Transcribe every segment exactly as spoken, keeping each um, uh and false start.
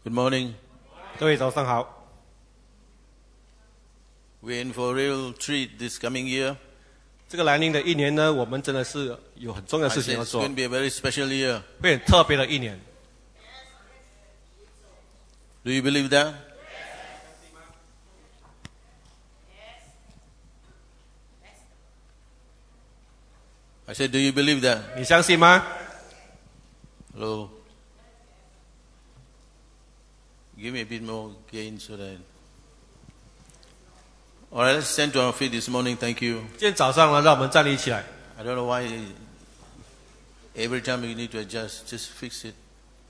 Good morning. 各位早上好。 We're in for a real treat this coming year. 这个来临的一年呢，我们真的是有很重要的 I 事情 say 要 it's 做， going to be a very special year. 会很特别的一年。 Do you believe that? I said, do you believe that? 你相信吗？ Hello. Give me a bit more gain so that. All right, let's stand to our feet this morning. Thank you. 今天早上呢，让我们站立起来。 I don't know why every time you need to adjust, just fix it.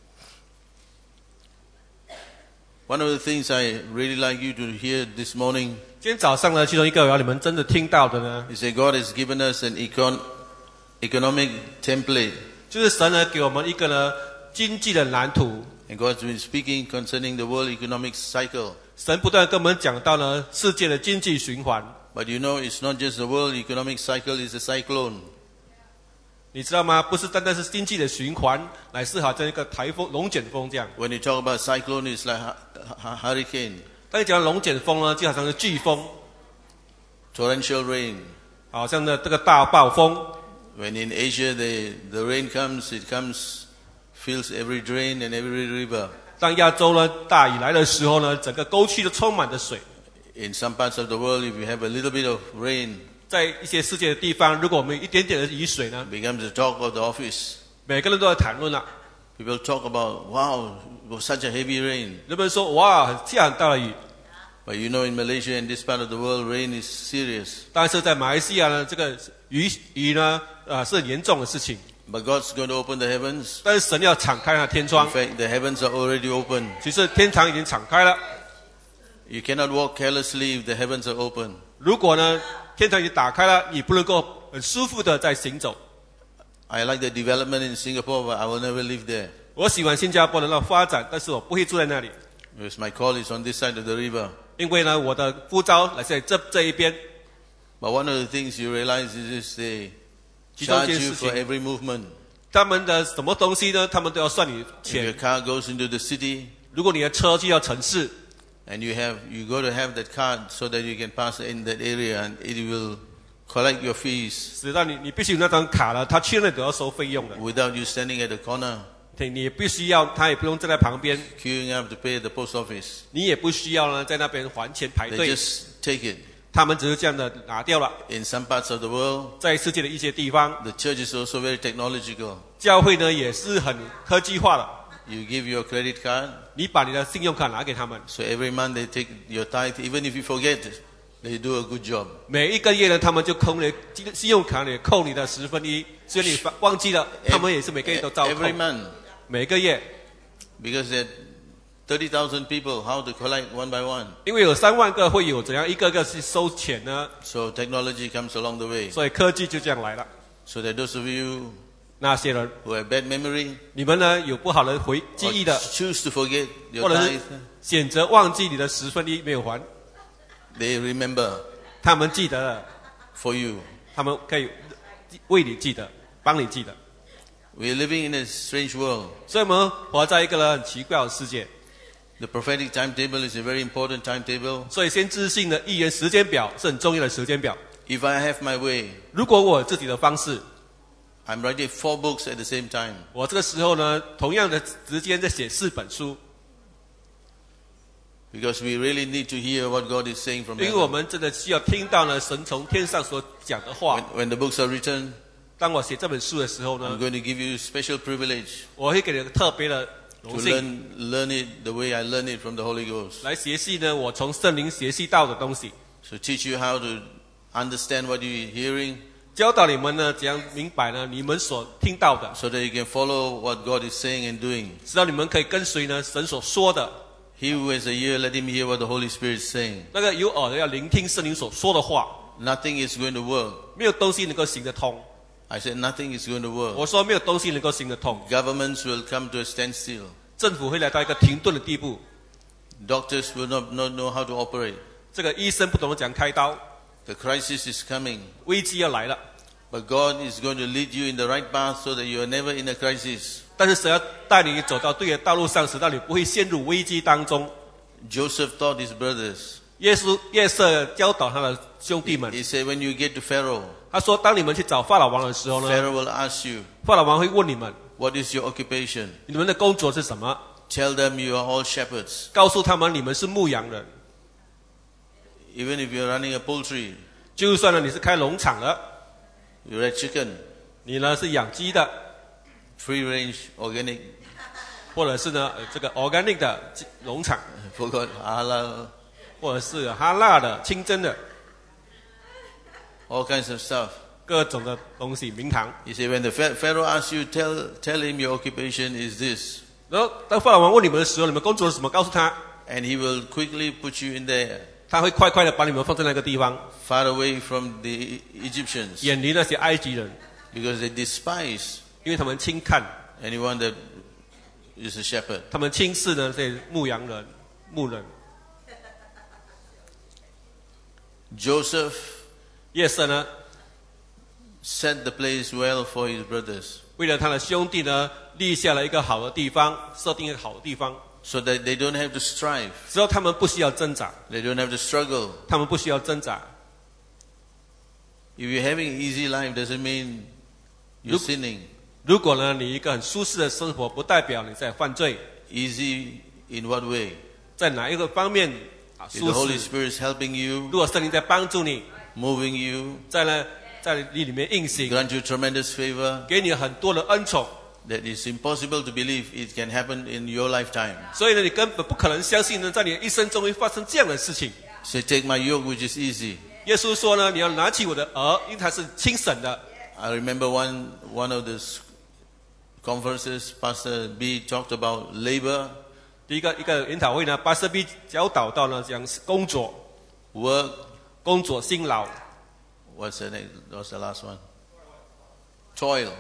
One of the things I really like you to hear this morning 今天早上呢，其中一个我要你们真的听到的呢， is that God has given us an econ- economic template. 就是神呢给我们一个呢经济的蓝图。 And God's been speaking concerning the world economic cycle. 神不断跟我们讲到呢世界的经济循环。 But you know, it's not just the world economic cycle, it's a cyclone. 你知道吗？不是单单是经济的循环，乃是好像一个台风、龙卷风这样。 When you talk about cyclone, it's like hu- hu- hurricane, 当你讲龙卷风呢，就好像是飓风， torrential rain. 好像呢这个大暴风。 When in Asia the, the rain comes, it comes, fills every drain and every river. 当亚洲呢大雨来的时候呢，整个沟渠都充满着水。 In some parts of the world, if you have a little bit of rain, 在一些世界的地方，如果我们有一点点的雨水呢， it becomes the talk of the office. 每个人都在谈论了。 People talk about, wow, it was such a heavy rain. 人们说哇，下很大的雨。 But you know, in Malaysia and this part of the world, rain is serious. 但是在马来西亚呢，这个雨雨呢，呃，是很严重的事情。 But God's going to open the heavens. 但是神要敞开那天 In 窗， fact, the heavens are already open. 其实天堂已经敞开了。 You cannot walk carelessly if the heavens are open. 如果呢，天堂已经打开了，你不能够很舒服的在行走。 I like the development in Singapore, but I will never live there. 我喜欢新加坡的那发展，但是我不会住在那里， Because my call is on this side of the river. 因为呢，我的呼召来自这这一边。 But one of the things you realize is this, they 其中一 charge 件 you 事 for 情， every movement. 他们的什么东西呢？他们都要算你 If your 钱。 car goes into the city, 如果你的车进到城市， and you have you got to have that card so that you can pass in that area, and it will collect your fees 直到你你必须有那张卡了，他去那里都要收费用的。 without you standing at the corner 对，你也必须要，他也不用站在旁边， queuing up to pay at the post office. 你也不需要呢在那边还钱排 They 队。 just take it. 他们只是这样的拿掉了。 In some parts of the world, 在世界的一些地方， the church is also very technological. 教会呢也是很科技化的。 You give your credit card, 你把你的信用卡拿给他们， so every month they take your tithe. Even if you forget, they do a good job. 每一个月呢，他们就扣你的信用卡里扣你的十分一，所以你忘记了，他们也是每个月都照扣 Every。month, 每个月， because there are thirty thousand people, how to collect one by one. 因为有三万个会有怎样一个个去收钱呢？ So technology comes along the way. 所以科技就这样来了。 So that those of you 那些人， who have bad memory 你们呢有不好的回记 or 忆的， choose to forget 或 your 者是 tithe, 选择忘记你的十分一没有还， they remember 他们记得了， for you. 他们可以为你记得，帮你记得。 We are living in a strange world. 所以我们活在一个呢很奇怪的世界。 The prophetic timetable is a very important timetable. 所以先知性的预言时间表是很重要的时间表。 If I have my way, 如果我有自己的方式， I'm writing four books at the same time. 我这个时候呢，同样的时间在写四本书， Because we really need to hear what God is saying from 因为我 heaven. 们真的需要听到呢神从天上所讲的话 When,。when the books are written, 当我写这本书的时候 I'm 呢， going to give you special privilege 我会给你一个特别的 to 荣幸 learn, learn it the way I learn it from the Holy Ghost. 来学习呢我从圣灵学习到的东西， So teach you how to understand what you're hearing 教导你们呢怎样明白呢你们所听到的， so that you can follow what God is saying and doing. 直到你们可以跟随呢神所说的。 He who has a ear, let him hear what the Holy Spirit is saying. 那个有耳的要聆听圣灵所说的话， Nothing is going to work. 没有东西能够行得通。 I said nothing is going to work. 我说没有东西能够行得通， Governments will come to a standstill. 政府会来到一个停顿的地步。 Doctors will not, not know how to operate. 这个医生不懂得怎样开刀， The crisis is coming. 危机要来了。 But God is going to lead you in the right path so that you are never in a crisis. 但是神要带你走到对的道路上，使到你不会陷入危机当中。 Joseph taught his brothers. 耶稣约瑟教导他的兄弟们， He said, when you get to Pharaoh, 他说：当你们去找法老王的时候呢， Pharaoh will ask you, 法老王会问你们， what is your occupation? 你们的工作是什么？ Tell them you are all shepherds. 告诉他们你们是牧羊人。 Even if you're running a poultry, 就算呢你是开农场的， you raise chicken, 你呢是养鸡的， free range, organic, 或者是呢呃这个 organic 的农场， forgot halal, 或者是哈辣的、清真的， all kinds of stuff. 各种的东西，名堂。 He said, when the Pha- Pharaoh asks you, tell, tell him your occupation is this. 然后当法老王问你们的时候，你们工作是什么？告诉他， And he will quickly put you in there, 他会快快的把你们放在那个地方， far away from the Egyptians, 远离那些埃及人， because they despise 因为他们轻看， anyone that is a shepherd. 他们轻视呢这些牧羊人、牧人。 Joseph 约瑟呢， set the place well for his brothers, 为了他的兄弟呢，立下了一个好的地方，设定一个好的地方， so that they don't have to strive, 之后他们不需要挣扎， they don't have to struggle. 他们不需要挣扎。 If you're having an easy life, doesn't mean you're Look- sinning. 如果呢你一个很舒适的生活，不代表你在犯罪， Easy in what way? 在哪一个方面啊 If 舒 the Holy 适？ Spirit is helping you, 如果圣灵在帮助你， moving you, 在呢在你里面运行， grant you tremendous favor, 给你很多的恩宠， that it's impossible to believe it can happen in your lifetime. 所以呢你根本不可能相信呢，在你的一生中会发生这样的事情。 Say, take my yoke, which is easy. 耶稣说呢，你要拿起我的额，因为它是轻省的。 I remember one one of the s- conferences, Pastor B talked about labor, 第一个一个研讨会呢，巴瑟比教导到呢讲工作， work. 工作辛劳， What's the next? What's the last one? Toil.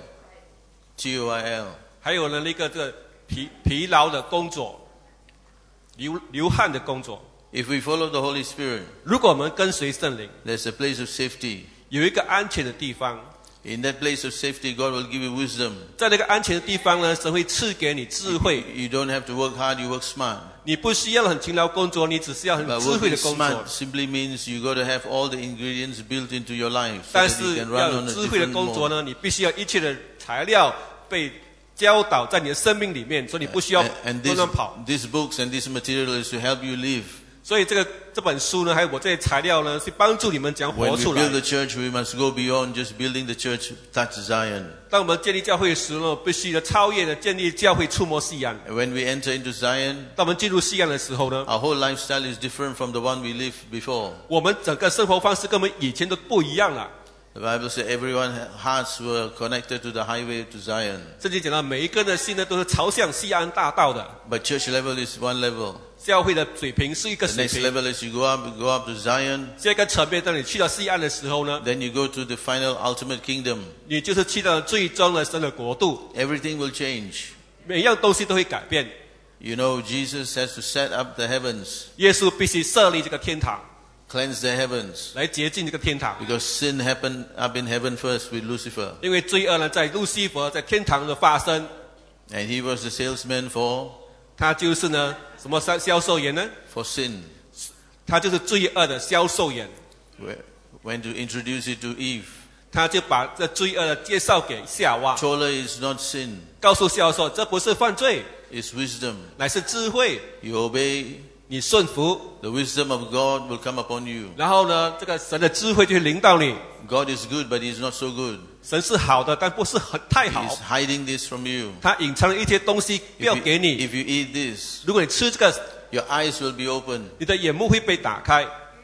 T O I L. 还有呢那个这个疲疲劳的工作，流流汗的工作。 If we follow the Holy Spirit, 如果我们跟随圣灵， there's a place of safety. 有一个安全的地方， In that place of safety, God will give you wisdom. 在那个安全的地方呢，神会赐给你智慧。 You don't have to work hard, you work smart. 你不需要很勤劳工作，你只是要很 But 智慧 working 的工作。 smart simply means you got to have all the ingredients built into your life so 但 that you 是 can 要 run 有 on a 智慧的 different 工作 mode. 呢，你必须要一切的材料被教导在你的生命里面，所以你不需要 And, and 乱 this, 乱跑。 these books and this material is to help you live. 所以这个这本书呢，还有我这些材料呢，是帮助你们讲 When 活 we 出来 build。the church, we must go beyond just building the church, touch Zion. 当我们建立教会的时候，必须的超越的建立教会，触摸西安。 And when we enter into Zion, 当我们进入西安的时候呢， our whole lifestyle is different from the one we lived before. 我们整个生活方式跟我们以前都不一样了。 The Bible says everyone's hearts were connected to the highway to Zion. 圣经讲到每一个人的心呢，都是朝向西安大道的。 But church level is one level. 教会的水平是一个 The 水 next 平。 level is you go up, you go up to Zion. 这个层面，当你去到西安的时候呢， Then you go to the final ultimate kingdom. 你就是去到最终的神的国度， Everything will change. 每一样东西都会改变。 You know, Jesus has to set up the heavens, 耶稣必须设立这个天堂， cleanse the heavens. 来洁净这个天堂。 Because sin happened up in heaven first with Lucifer. 因为罪恶呢，在路西弗在天堂的发生， And he was the salesman for, 他就是呢什么销销售员呢？ for sin. 他就是罪恶的销售员， Where- When to introduce it to Eve. 他就把这罪恶的介绍给夏娃， Chola is not sin, 告诉夏娃说这不是犯罪， it's wisdom. 乃是智慧。 You obey, 你顺服， the wisdom of God will come upon you. 然后呢，这个神的智慧就会临到你。 God is good, but he's not so good. 神是好的，但不是很太好 He's，hiding this from you. 他隐藏了一些东西不 If 要 you, 给你。 if you eat this, 如果你吃这个， your eyes will be open. 你的眼目会被打开，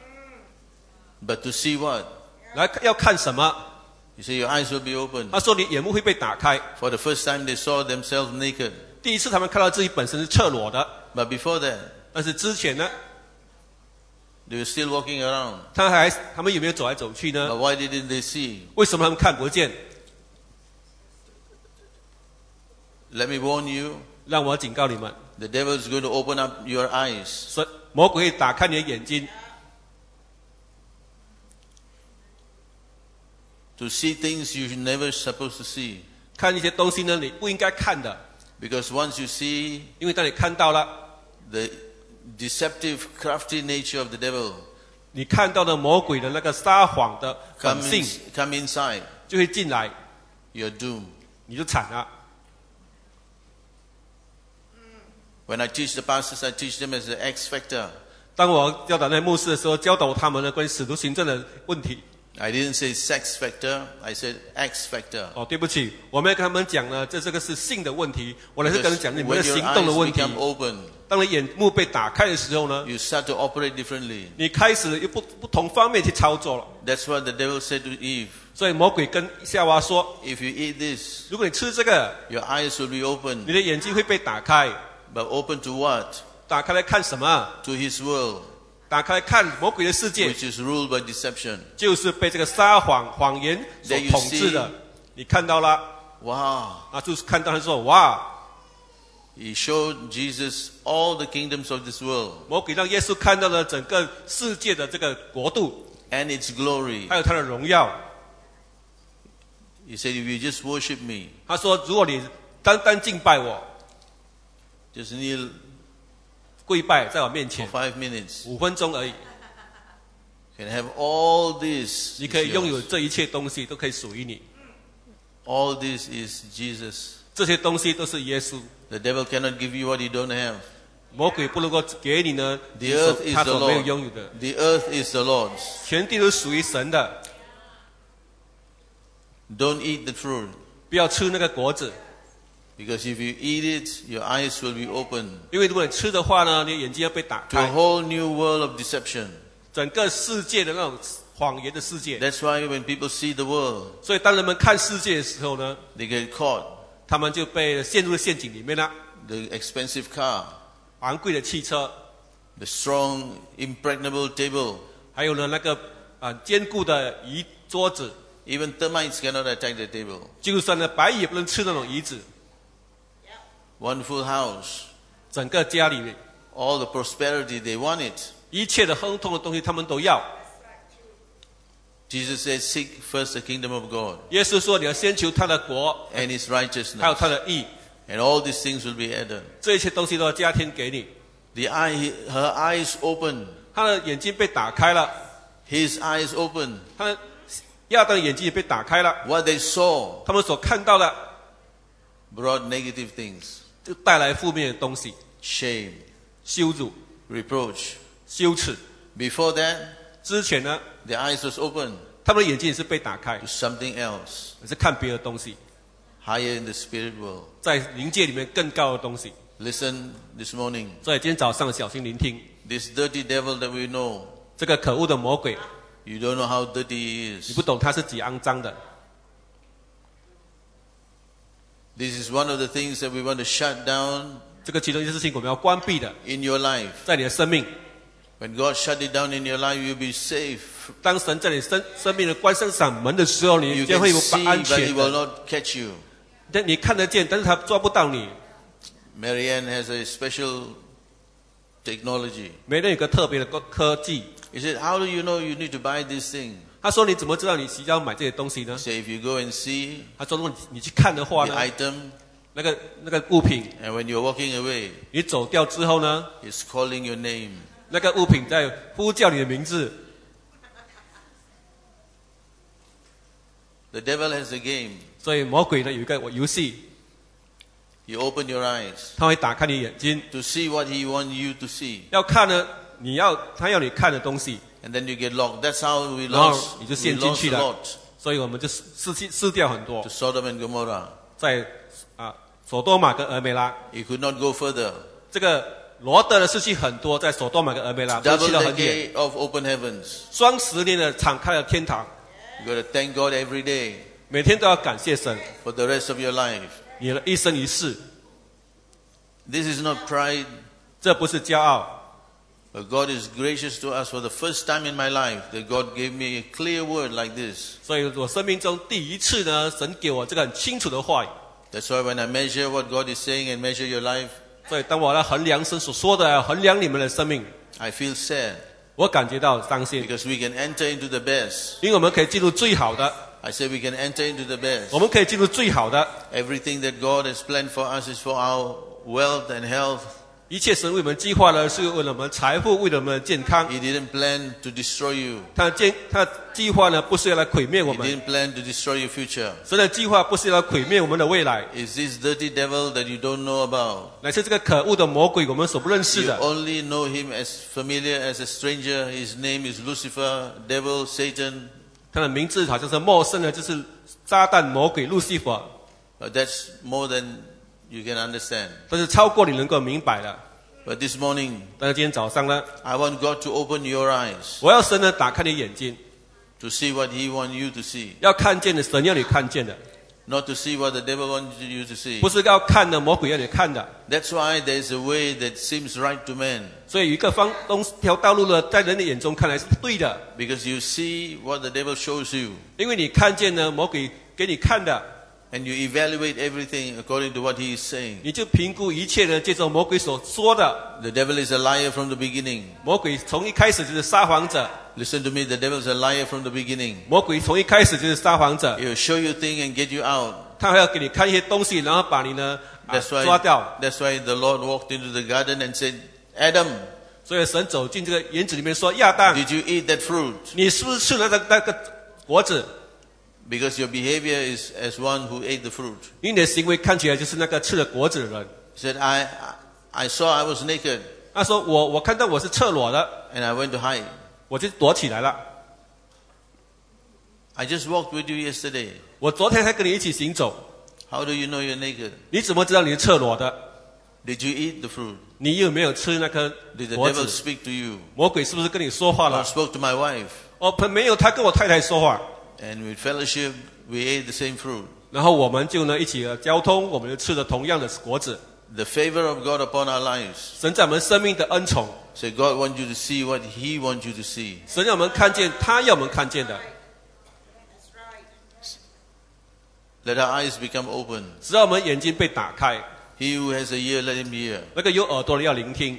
But to see what? 来要看什么？ You say your eyes will be open. 他说你眼目会被打开。 For the first time they saw themselves naked. 第一次他们看到自己本身是赤裸的， But before that, 但是之前呢， they were still walking around. 他还他们有没有走来走去 But 呢？ why didn't they see? 为什么他们看不见？ Let me warn you, 让我警告你们， the devil is going to open up your eyes. 神魔鬼会打开你的眼睛。 to see things you never supposed to see. 看一些东西呢，你不应该看的， Because once you see 因为当你看到了， the deceptive, crafty nature of the devil 你看到的魔鬼的那个撒谎的 come, 本性 in, come inside, 就会进来， you're doomed. 你就惨了。 When I teach the pastors, I teach them as the X factor. 当我教导那些牧师的时候，教导他们呢关于使徒行政的问题。 I didn't say sex factor, I said X factor. 哦，对不起，我没有跟他们讲呢，这这个是性的问题，我来是跟他们 Because 讲你们 when 的 your 行动的 eyes 问题。 become open, 当你眼目被打开的时候呢， you start to operate differently. 你开始用不不同方面去操作了。 That's what the devil said to Eve. 所以魔鬼跟夏娃说， If you eat this, 如果你吃这个， your eyes will be open. 你的眼睛会被打开， But open to what? 打开来看什么？ To his world, 打开来看魔鬼的世界， which is ruled by deception. 就是被这个撒谎、谎言所 There you 统治的 see.。 你看到了 Wow. 啊，就是看到他说哇， He showed Jesus all the kingdoms of this world 魔鬼让耶稣看到了整个世界的这个国度， and its glory. 还有他的荣耀。 He said, if you just worship me, 他说，如果你单单敬拜我， just kneel 跪拜在我面 for 前 five minutes, 五分钟而已， you can have all this. 你可以 is 拥有 yours. 这一切东西，都可以属于你。 All this is Jesus. 这些东西都是耶稣。 The devil cannot give you what you don't have. 魔鬼不能够给你呢， The 你所 earth is 他 the 所没有 Lord. 拥有的， The earth is the Lord's. 全地都属于神的。 Don't eat the fruit. 不要吃那个果子， Because if you eat it, your eyes will be open 因为如果你吃的话呢，你的眼睛要被打 to a 开， whole new world of deception. 整个世界的那种谎言的世界。 That's why when people see the world, 所以当人们看世界的时候呢， they get caught. 他们就被陷入了陷阱里面了。 The expensive car, 昂贵的汽车， the strong, impregnable table, 还有呢那个啊、呃坚固的椅桌子， even termites cannot attack the table. 就算呢白蚁也不能吃那种椅子。 Wonderful house, 整个家里面 all the prosperity, they want it. 一切的亨通的东西，他们都要。 Jesus said, seek first the kingdom of God 耶稣说：“你要先求他的国， and his 还有 righteousness, 他的义， and all these things will be added. 这一切东西都要加添给你。 The eye, her eyes open, ” 他的眼睛被打开了， his eyes open. 他的亚当的眼睛也被打开了。 What they saw 他们所看到的， brought negative things, 就带来负面的东西， shame, 羞辱、 reproach. 羞耻。 Before that, 之前呢， the eyes was open 他们的眼睛也是被打开 to，something else, 也是看别的东西， higher in the spirit world. 在灵界里面更高的东西。 Listen this morning. 所以今天早上小心聆听， This dirty devil that we know, 这个可恶的魔鬼， you don't know how dirty he 你 is. 不懂他是几肮脏的。 This is one of the things that we want to shut down 这个其中一件事情我们要关闭的， in your life. 在你的生命。 When God shut it down in your life, you'll be safe. 当神在你生生命的关上嗓门的时候，你 You 将 can 会有 see, 安 but he 全 will 的。 not catch you. 但你看得见，但是他抓不到你。 Marianne has a special technology. 每人有个特别的科科技。 He said, how do you know you need to buy this thing? 他说：“你怎么知道你需要买这些东西呢 He said, if you go and see？” 他说：“如果你你去看的话 the 呢， item, 那个那个物品， and when you're walking away, 你走掉之后呢， it's calling your name. 那个物品在呼叫你的名字。 The devil has a game. 所以魔鬼呢有一个游戏， You open your eyes 他会打开你眼睛， to see what he wants you to see. 要看呢，你要他要你看的东西， And then you get locked. That's how we 然后 lost, 你就 we 陷进 lost 去 a 了 lot 所以我们就失失去失掉很多 to。Sodom and Gomorrah. 在啊索多玛跟俄梅拉， He could not go further. 这个罗德的失去很多，在索多玛跟俄梅拉都 Double 去到 the 很远。 gate of open heavens. 双十年的敞开了天堂， You got to thank God every day 每天都要感谢神， for the rest of your life. 你的一生一世， This is not pride, 这不是骄傲。 but God is gracious to us. For the first time in my life, that God gave me a clear word like this. 所以我生命中第一次呢，神给我这个很清楚的话语。 That's why when I measure what God is saying and measure your life, 所以当我来衡量神所说的，衡量你们的生命， I feel sad 我感觉到伤心， because we can enter into the best. 因为我们可以进入最好的。 I say we can enter into the best. 我们可以进入最好的。 Everything that God has planned for us is for our wealth and health. 一切神为我们计划呢，是为了我们财富，为了我们的健康。 He didn't plan to destroy you. 他的健，他的计划呢，不是要来毁灭我 He 们。 didn't plan to destroy your future. 神的计划不是要来毁灭我们的未来， It's this dirty devil that you don't know about. 乃是这个可恶的魔鬼，我们所不认识 You 的。 only know him as familiar as a stranger. His name is Lucifer, devil, Satan. 他的名字好像是陌生的，就是撒旦、魔鬼、路西法， But that's more than you can understand. 但是超过你能够明白的。 But this morning, 但是今天早上呢， I want God to open your eyes 我要神呢打开你眼睛， to see what He wants you to see. 要看见的神要你看见的， Not to see what the devil wants you to see. 不是要看的魔鬼要你看的。 That's why there's a way that seems right to man. 所以有一个方东条道路呢，在人的眼中看来是对的， Because you see what the devil shows you. 因为你看见呢魔鬼给你看的， And you evaluate everything according to what he is saying. 你就评估一切呢，接着魔鬼所说的。 The devil is a liar from the beginning. 魔鬼从一开始就是撒谎者， Listen to me, the devil is a liar from the beginning. 魔鬼从一开始就是撒谎者， He will show you things and get you out. 他还要给你看一些东西，然后把你呢、啊、 That's 抓 why, 掉。 that's why the Lord walked into the garden and said, Adam, 所以神走进这个园子里面说：“亚当， did you eat that fruit? 你是不是吃了那个那个果子？ Because your behavior is as one who ate the fruit. 因为你的行为看起来就是那个吃了果子的人。” He said, I, I saw I was naked 他说：“我我看到我是赤裸的， and I went to hide. 我就躲起来了。 I just walked with you yesterday. 我昨天还跟你一起行走， How do you know you're naked? 你怎么知道你是赤裸的？ Did you eat the fruit? 你有没有吃那颗 Did the 果 devil 子？ speak to you? 魔鬼是不是跟你说话 I 了？ spoke to my wife 哦，没有，他跟我太太说话。 and with fellowship we ate the same fruit. 然后我们就呢一起呃交通，我们就吃了同样的果子。 The favor of God upon our lives. 神在我们生命的恩宠， So God wants you to see what He wants you to see. 神让我们看见他要我们看见的， Let our eyes become open. 只要我们眼睛被打开， He who has a ear, let him hear. 那个有耳朵的要聆听。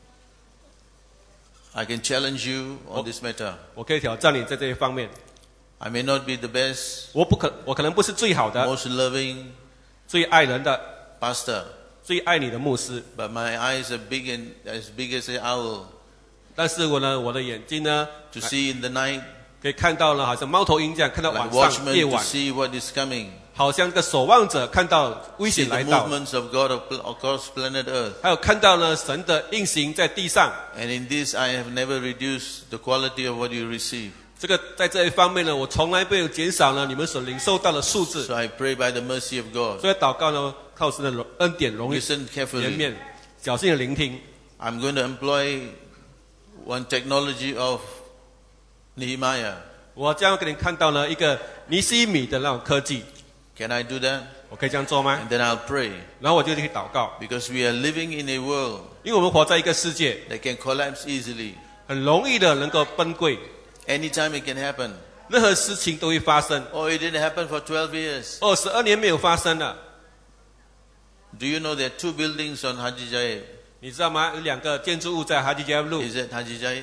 I can challenge you on this matter. 我可以挑战你在这一方面， I may not be the best, 我不可，我可能不是最好的、 most loving 最爱人的、 pastor, 最爱你的牧师， but my eyes are big and as big as an owl 但是我呢，我的眼睛呢， to see in the night, 可以看到呢，好像猫头鹰这样，看到 like 晚上、 watchmen 夜 to 晚， see what is coming. 好像个守望者看到危 See 险 the 来到， movements of God across planet Earth. 还有看到呢神的运行在地上。 And in this, I have never reduced the quality of what you receive. 这个在这一方面呢，我从来没有减少呢你们所领受到的数字。 So I pray by the mercy of God. 所以祷告呢，靠神的容恩典容易 Listen 连 carefully. 面，小心的聆听。 I'm going to employ one technology of Nehemiah. 我将要给你看到呢一个尼西米的那种科技， Can I do that? 我可以这样做吗？ And then I'll pray. 然后我就去祷告， Because we are living in a world 因为我们活在一个世界， that can collapse easily. 很容易的能够崩溃， Anytime it can happen. 任何事情都会发生。 Oh, it didn't happen for twelve years. 二十二年没有发生了， Do you know there are two buildings on Haji Jaib? 你知道吗？有两个建筑物在哈吉加路， Is it Haji Jaib?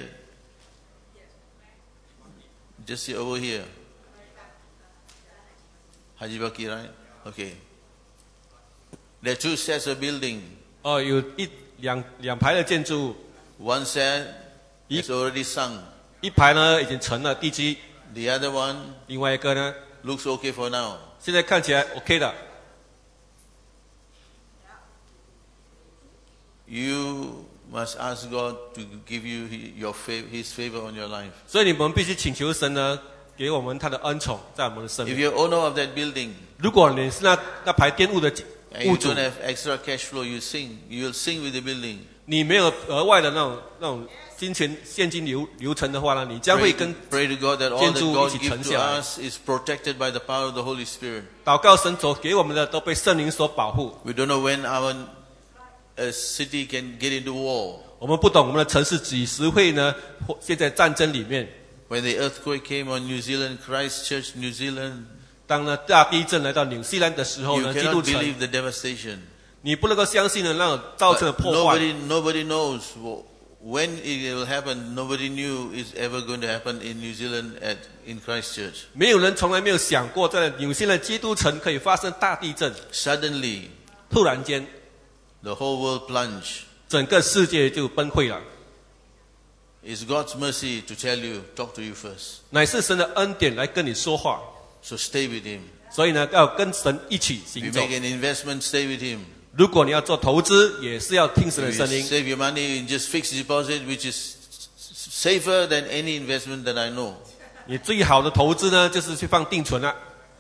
Just see over here. Haji Baki, right? Okay. There are two sets of building. 哦，有一两两排的建筑物， One set Ye- is already sunk. 一排呢已经成了地基， The other one 另外一个呢 looks okay for now. 现在看起来 OK 的。 You must ask God to give you He- your fav- His favor on your life. 所以你们必须请求神呢，给我们他的恩宠在我们的生 If 命。 you're owner of that building 如果你是那那排玷污的 and 物 you 主 don't，have extra cash flow, you sing. You will sing with the building. 你没有额外的那种那种金钱现金流流程的话呢，你将 Pray 会 to, 跟 pray to God that all 建 that 筑 God 一起 gives 沉 to 下来。 us is protected by the power of the Holy Spirit. 祷告神所给我们的都被圣灵所保护。 We don't know when our uh, city can get into war. 我们不懂我们的城市几时会呢？或现在战争里面， When the earthquake came on New Zealand, Christchurch, New Zealand, 当呢大地震来到纽西兰的时候 you 呢，基督 cannot 城， believe the devastation. 你不能够相信呢那种造成的 But 破坏。 nobody, nobody knows wh- when it will happen, nobody knew it's ever going to happen in New Zealand at in Christchurch. 没有人从来没有想过，在纽西兰基督城可以发生大地震。 Suddenly, 突然间， the whole world plunged. 整个世界就崩溃了。 It's God's mercy to tell you, talk to you first. 乃是神的恩典来跟你说话， So stay with Him. 所以呢，要跟神一起 If 行 you 走。 make an investment, stay with Him. 如果你要做投资，也是要听神的 If you 声音。 save your money in just fixed deposit, which is safer than any investment that I know. 你最好的投资呢，就是去放定存了。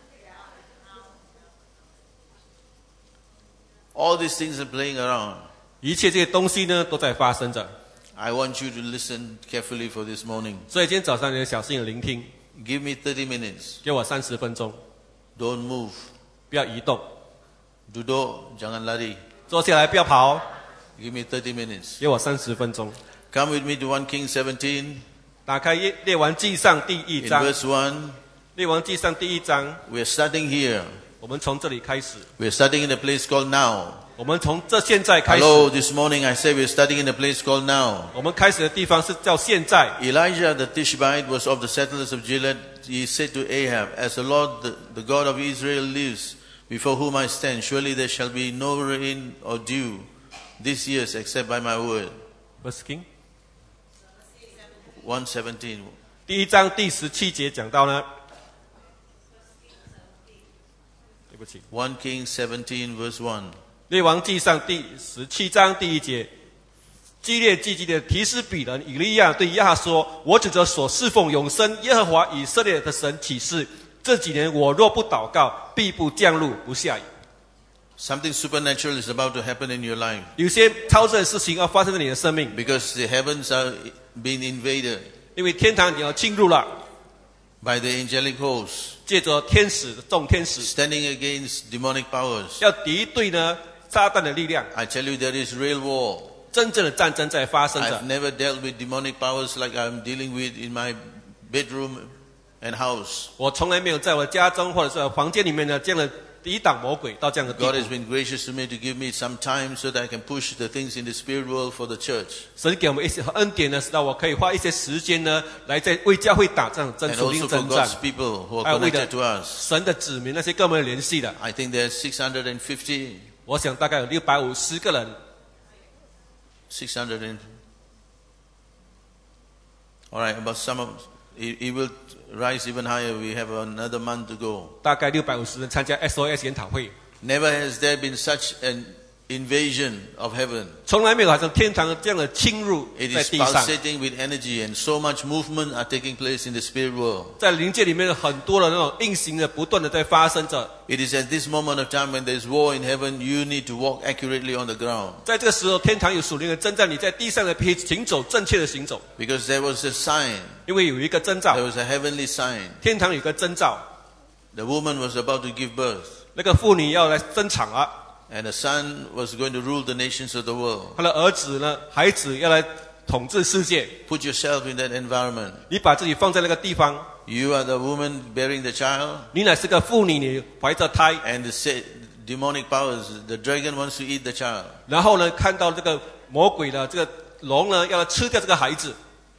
All these things are playing around. 一切这些东西呢，都在发生着。 I want you to listen carefully for this morning. 所以今天早上你要小心的聆听， Give me thirty minutes. 给我三十分钟， Don't move. 不要移动， Duduk, jangan lari. 坐下来不要跑， Give me thirty minutes. 给我三十分钟。 Come with me to First Kings seventeen. 打开列列王记上第一 In 章， verse one, 列王记上第一章， we're starting here. 我们从这里开始， We're starting in a place called Now. 我们从这现在开始， Hello, this morning I said we're starting in a place called Now. 我们开始的地方是叫现在。 Elijah the Tishbite was of the settlers of Gilead. He said to Ahab, As the Lord, the, the God of Israel lives, before whom I stand, surely there shall be no rain or dew this year except by my word. First King one seventeen. 第一章第十七节讲到呢，对不起， First Kings seventeen verse one. 列王记上第十七章第一节，基列寄居的提斯比人以利亚对亚哈说：“我指着所侍奉永生耶和华以色列的神起誓，这几年我若不祷告，必不降露不下雨。” Something supernatural is about to happen in your life 有些超自然的事情要发生在你的生命， because the heavens are being invaded 因为天堂你要进入了， by the angelic hosts, 借着天使众天使 standing against demonic powers. 要敌对呢撒旦的力量。 I tell you, there is real war. 真正的战争在发生着 I've。never dealt with demonic powers like I'm dealing with in my bedroom and house. 我从来没有在我家中或者是我房间里面呢这样的抵挡魔鬼到这样的地 God has 步。 been gracious to me to give me some time so that I can push the things in the spirit world for the church. 神给我们一些恩典呢，使到我可以花一些时间呢，来在为教会打仗、争 And 属灵 also for 征战 God's。people who 还 are 有为了 connected to us. 神的子民那些跟我们有联系的， I think there are six hundred fifty, 我想大概有六百五十个人。 six hundred and... All right, about some of... It, it will rise even higher. We have another month to go. 大概六百五十人参加 S O S 研讨会， Never has there been such an invasion of heaven. 从来没有好像天堂这样的侵入 It 在 is 地上， pulsating with energy and so much movement are taking place in the spirit world. 在灵界里面有很多的那种运行的不断的在发生着。 It is at this moment of time when there is war in heaven, you need to walk accurately on the ground. 在这个时候，天堂有属灵的征战，你在地上的可以行走正确的行走， Because there was a sign, 因为有一个征兆 there，was a heavenly sign. 天堂有一个征兆， The woman was about to give birth, 那个妇女要来生产了， and a son was going to rule the nations of the world. 她的儿子呢，孩子要来统治世界。 Put yourself in that environment. 你把自己放在那个地方， You are the woman bearing the child, 你乃是个妇女，你怀着胎， and the sa- demonic powers, the dragon wants to eat the child. 然后呢，看到这个魔鬼的这个龙呢，要来吃掉这个孩子。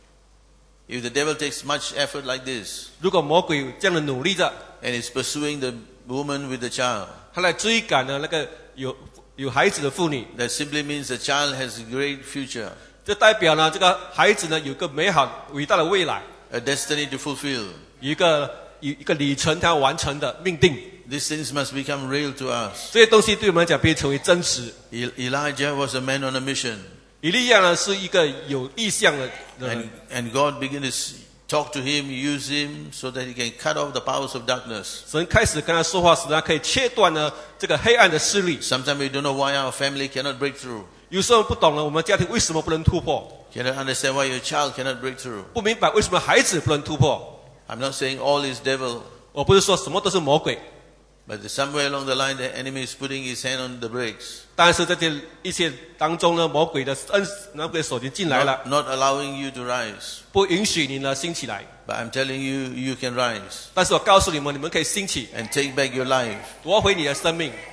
If the devil takes much effort like this, 如果魔鬼这样的努力着， and is pursuing the woman with the child, 他来追赶呢那个有有孩子的妇女， that simply means the child has a great future, 这代表呢这个孩子呢有个美好伟大的未来， a destiny to fulfill. 有一个有一个里程他要完成的命定。 These things must become real to us. 这些东西对我们来讲必须成为真实。 El- Elijah was a man on a mission, 以利亚呢是一个有意向的 and, 人， and God began to s- talk to him, use him, so that he can cut off the powers of darkness. 神开始跟他说话，使他可以切断呢这个黑暗的势力。 Sometimes we don't know why our family cannot break through. 有时候不懂了我们家庭为什么不能突破， Cannot understand why your child cannot break through. 不明白为什么孩子不能突破。 I'm not saying all is devil, 我不是说什么都是魔鬼， but somewhere along the line, the enemy is putting his hand on the brakes, 但是在这一切当中呢，魔鬼的恩魔鬼的手已经进来了， not, not allowing you to rise. 不允许你呢兴起来。 But I'm telling you, you can rise 但是我告诉你们，你们可以兴起， and take back your life. 夺回你的生命。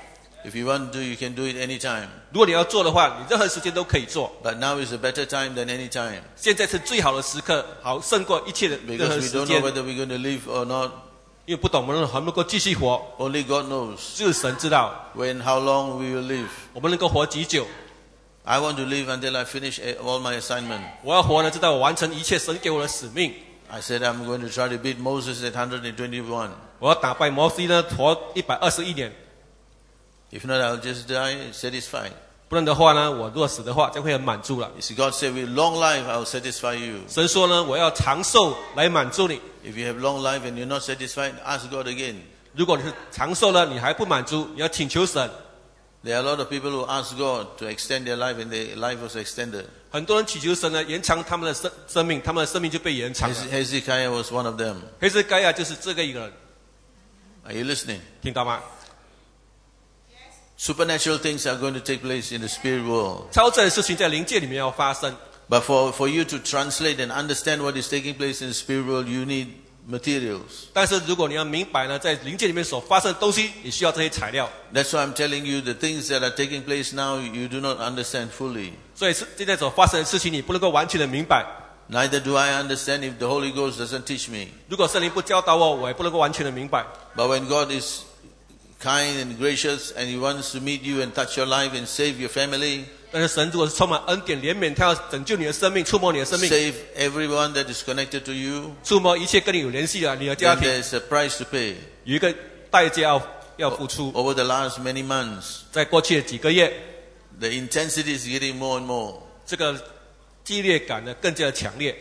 If you want to, you can do it anytime. 如果你要做的话，你任何时间都可以做。 But now is a better time than any time. 现在是最好的时刻，好胜过一切的任何 Because we 时 don't know 间。 whether we're going to live or not. 因为不懂我们能不能够继续活， Only God knows 只有神知道 when, how long we will live. 我们能够活几久。 I want to live until I finish all my assignment. 我要活呢，直到我完成一切神给我的使命。 I said I'm going to try to beat Moses at one hundred twenty-one. 我要打败摩西呢，活一百二十一年。 If not, I'll just die satisfied. 不然的话呢，我若死的话，将会很满足了。 You see, God said, with long life, I'll satisfy you. 神说呢，我要长寿来满足你。 If you have long life and you're not satisfied, ask God again. 如果你是长寿了，你还不满足，你要请求神。 There are a lot of people who ask God to extend their life and their life was extended. 很多人祈求神呢，延长他们的生生命，他们的生命就被延长了。 Hezekiah was one of them. 黑斯该亚就是这个一个人， Are you listening? 听到吗？ Supernatural things are going to take place in the spirit world. 超自然的事情在灵界里面要发生。 But for, for you to translate and understand what is taking place in the spirit world, you need materials. 但是如果你要明白呢，在灵界里面所发生的东西，你需要这些材料。 That's why I'm telling you the things that are taking place now, you do not understand fully. 所以是现在所发生的事情，你不能够完全的明白。 Neither do I understand if the Holy Ghost doesn't teach me. 如果圣灵不教导我，我也不能够完全的明白。 But when God is kind and gracious and He wants to meet you and touch your life and save your family, 但是神如果是充满恩典怜悯，他要拯救你的生命，触摸你的生命， save everyone that is connected to you, 触摸一切跟你有联系的你的 then 家庭， there's a price to pay. 有一个代价要要付出。 Over the last many months, 在过去的几个月， the intensity is getting more and more. 这个激烈感呢更加的强烈。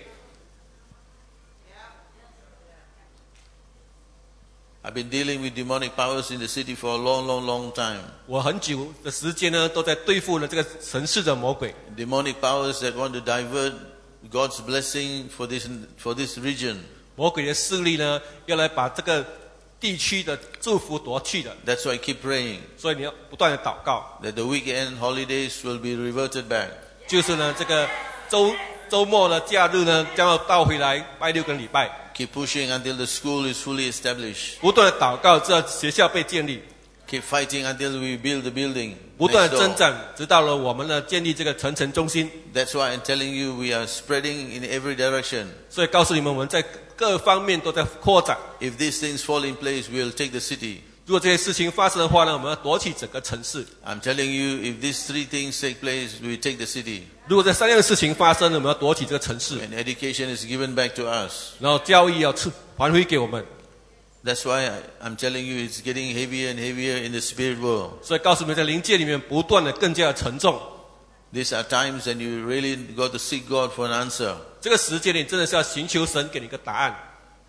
I've been dealing with demonic powers in the city for a long, long, long time. 我很久的时间呢，都在对付呢这个城市的魔鬼， Demonic powers that want to divert God's blessing for this, for this region. 魔鬼的势力呢，要来把这个地区的祝福夺去的。 That's why I keep praying 所以你要不断的祷告， that the weekend holidays will be reverted back. 就是呢这个周周末的假日呢，将要倒回来拜六跟礼拜。 Keep pushing until the school is fully established. 不断的祷告，直到学校被建立； Keep fighting until we build the building. 不断 next 的 door. 征战，直到了我们呢建立这个城城中心。 That's why I'm telling you we are spreading in every direction. 所以告诉你们，我们在各方面都在扩展。 If these things fall in place, we'll take the city. 如果这些事情发生的话呢，我们要夺取整个城市。 I'm telling you, if these three things take place, we take the city. 如果这三样事情发生了，我们要夺取这个城市， And education is given back to us. 然后教育要还回给我们。 That's why I, I'm telling you it's getting heavier and heavier in the spirit world. 所以告诉你们，在灵界里面不断的更加的沉重。 These are times when you really got to seek God for an answer. 这个时间里真的是要寻求神给你一个答案。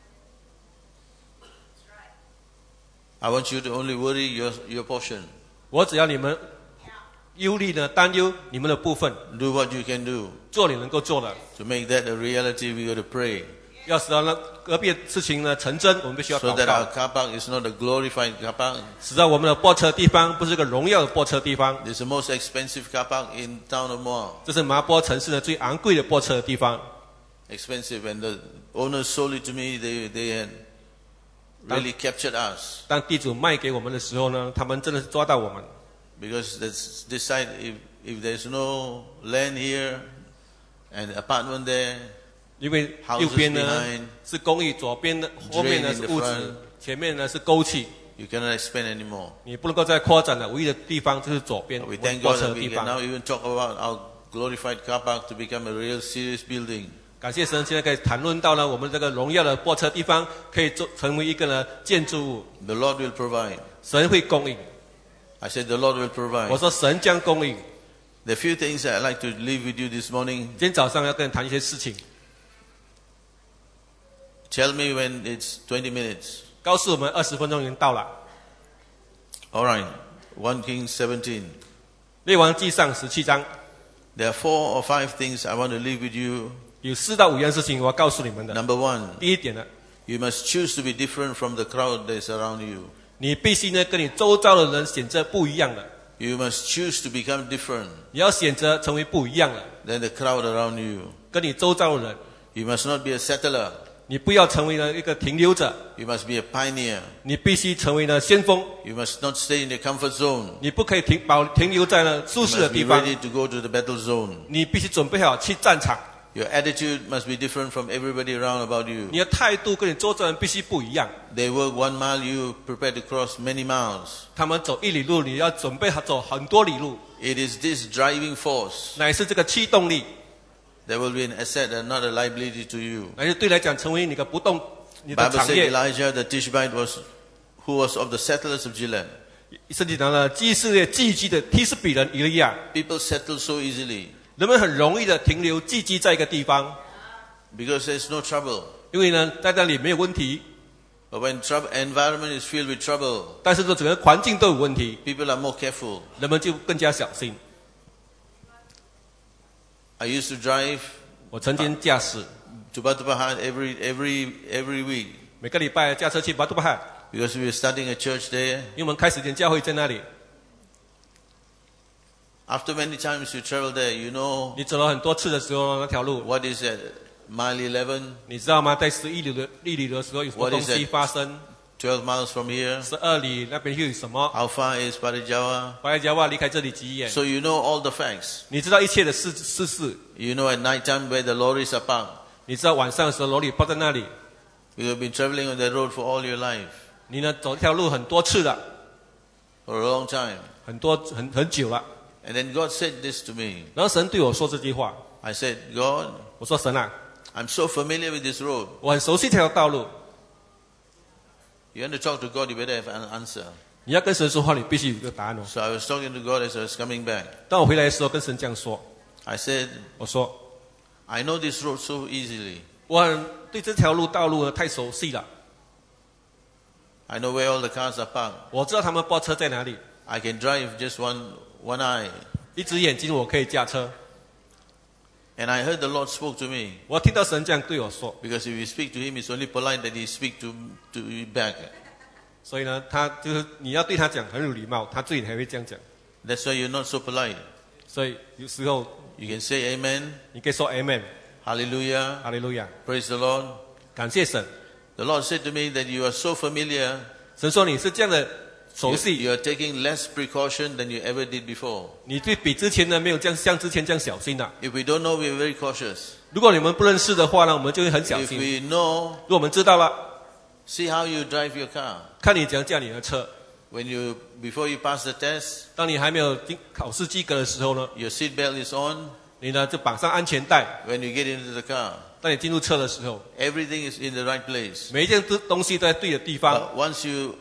I want you to only worry your, your portion. 我只要你们忧虑呢，担忧你们的部分， Do what you can do. 做你能够做的。 To make that a reality, we got to pray. 要使到那隔壁的事情呢成真，我们必须要 So 祷 that our 告， car park is not a glorified car park. 使到我们的泊车地方不是个荣耀的泊车地方， It's the most expensive car park in town of Moab. 这是麻坡城市的最昂贵的泊车的地方。 Expensive. And the owners sold it to me. They, they had really captured us. 当地主卖给我们的时候呢，他们真的是抓到我们， Because that's, this side, if, if there's no land here and apartment there, 因为右边呢 Houses behind, 是公寓，左边呢后面呢 drain in 是 the 屋 front 子，前面呢是沟渠， you cannot expand anymore. 你不能够再扩展了。唯一的地方就是左边 We thank 泊 God 车 that 的 we 地 can now 方。 even talk about our glorified car park to become a real serious building. 感谢神，现在可以谈论到呢，我们这个荣耀的泊车地方可以做成为一个呢建筑物， The Lord will provide. 神会供应。 I said the Lord will 我 provide. 说神将供应。 There are few things that I'd like to leave with you this morning. 今天早上要跟你谈一些事情， Tell me when it's twenty minutes. 告诉我们二十分钟已经到了。 All right. First Kings seventeen. 列王记上十七章 There are four or five things I want to leave with you. 有四到五样事情我要告诉你们的。 Number one, 第一点呢， you must choose to be different from the crowd that is around you. 你必须呢跟你周遭的人选择不一样的， You must choose to become different 你要选择成为不一样的， than the crowd around you. 跟你周遭的人， You must not be a settler. 你不要成为了一个停留者， You must be a pioneer. 你必须成为了先锋。 You must not stay in your comfort zone. 你不可以停保停留在了 You 舒适的 must 地 be 方， ready to go to the battle zone. 你必须准备好去战场。 Your attitude must be different from everybody around about you. 你的态度跟你周遭人必须不一样。 They work one mile, you prepare to cross many miles. 他们走一里路，你要准备好走很多里路， It is this driving force 乃是这个驱动力， that will be an asset and not a liability to you. 乃是对来讲成为你的不动你的 Bible 产 said 业。 Elijah the Tishbite was, who was of the settlers of Gilead. 圣经讲了基色列寄居的提斯比人以利亚， People settle so easily 人们很容易的停留寄居在一个地方， because there's no trouble. 因为呢在那里没有问题， But when trouble, environment is filled with trouble, 但是说整个环境都有问题， people are more careful. 人们就更加小心。 I used to drive 我曾经驾驶， to Batu Pahat every, every, every week 每个礼拜驾车去巴杜巴汉， because we were starting a church there. 因为我们开始间教会在那里。 After many times you travel there, you know 你走了很多次的时候，那条路 what is at mile eleven, 你知道吗？在十一里的一里的时候有什么 What 东 is 西 that? 发生？ twelve miles from here. 十二里那边又有什么？ How far is Parijawa? 巴莱加瓦离开这里几远？ So you know all the facts. 你知道一切的事事事， You know at night time where the lorries are parked. 你知道晚上的时候罗里泡在那里， You have been traveling on that road for all your life, 你呢走这条路很多次了， for a long time. 很多很很久了。 And then God said this to me. 然后神对我说这句话， I said, God, 我说神啊， I'm so familiar with this road. 我很熟悉这条道路， You want to talk to God, you better have an answer. 你要跟神说话，你必须有一个答案哦。 So I was talking to God as I was coming back. 当我回来的时候，跟神这样说， I said, 我说 I know this road so easily. 我很对这条路道路呢太熟悉了， I know where all the cars are parked. 我知道他们泊车在哪里， I can drive just one, one eye. 一只眼睛我可以驾车。 And I heard the Lord spoke to me. 我听到神这样对我说， Because if you speak to him, it's only polite that he speak to, to you back. 所以呢，他就是你要对他讲很有礼貌，他自己才会这样讲。 That's why you're not so polite. 所以有时候 You can say amen, 你可以说 Amen， hallelujah, 哈利路亚， praise the Lord. 感谢神。 The Lord said to me that you are so familiar, 神说你是这样的熟 you, 悉， you are taking less precaution than you ever did before. 你对比之前呢没有这样像之前这样小心的、 If we don't know, we're very cautious. 如果你们不认识的话呢，我们就会很小 If 心。 we know, 如果我们知道了， see how you drive your car. 看你怎样驾你的车。 When you, before you pass the test, 当你还没有经考试及格的时候呢， your seat belt is on. 你呢就绑上安全带。 When you get into the car, 当你进入车的时候， everything is in the right place. 每一件东西都在对的地方。 But once you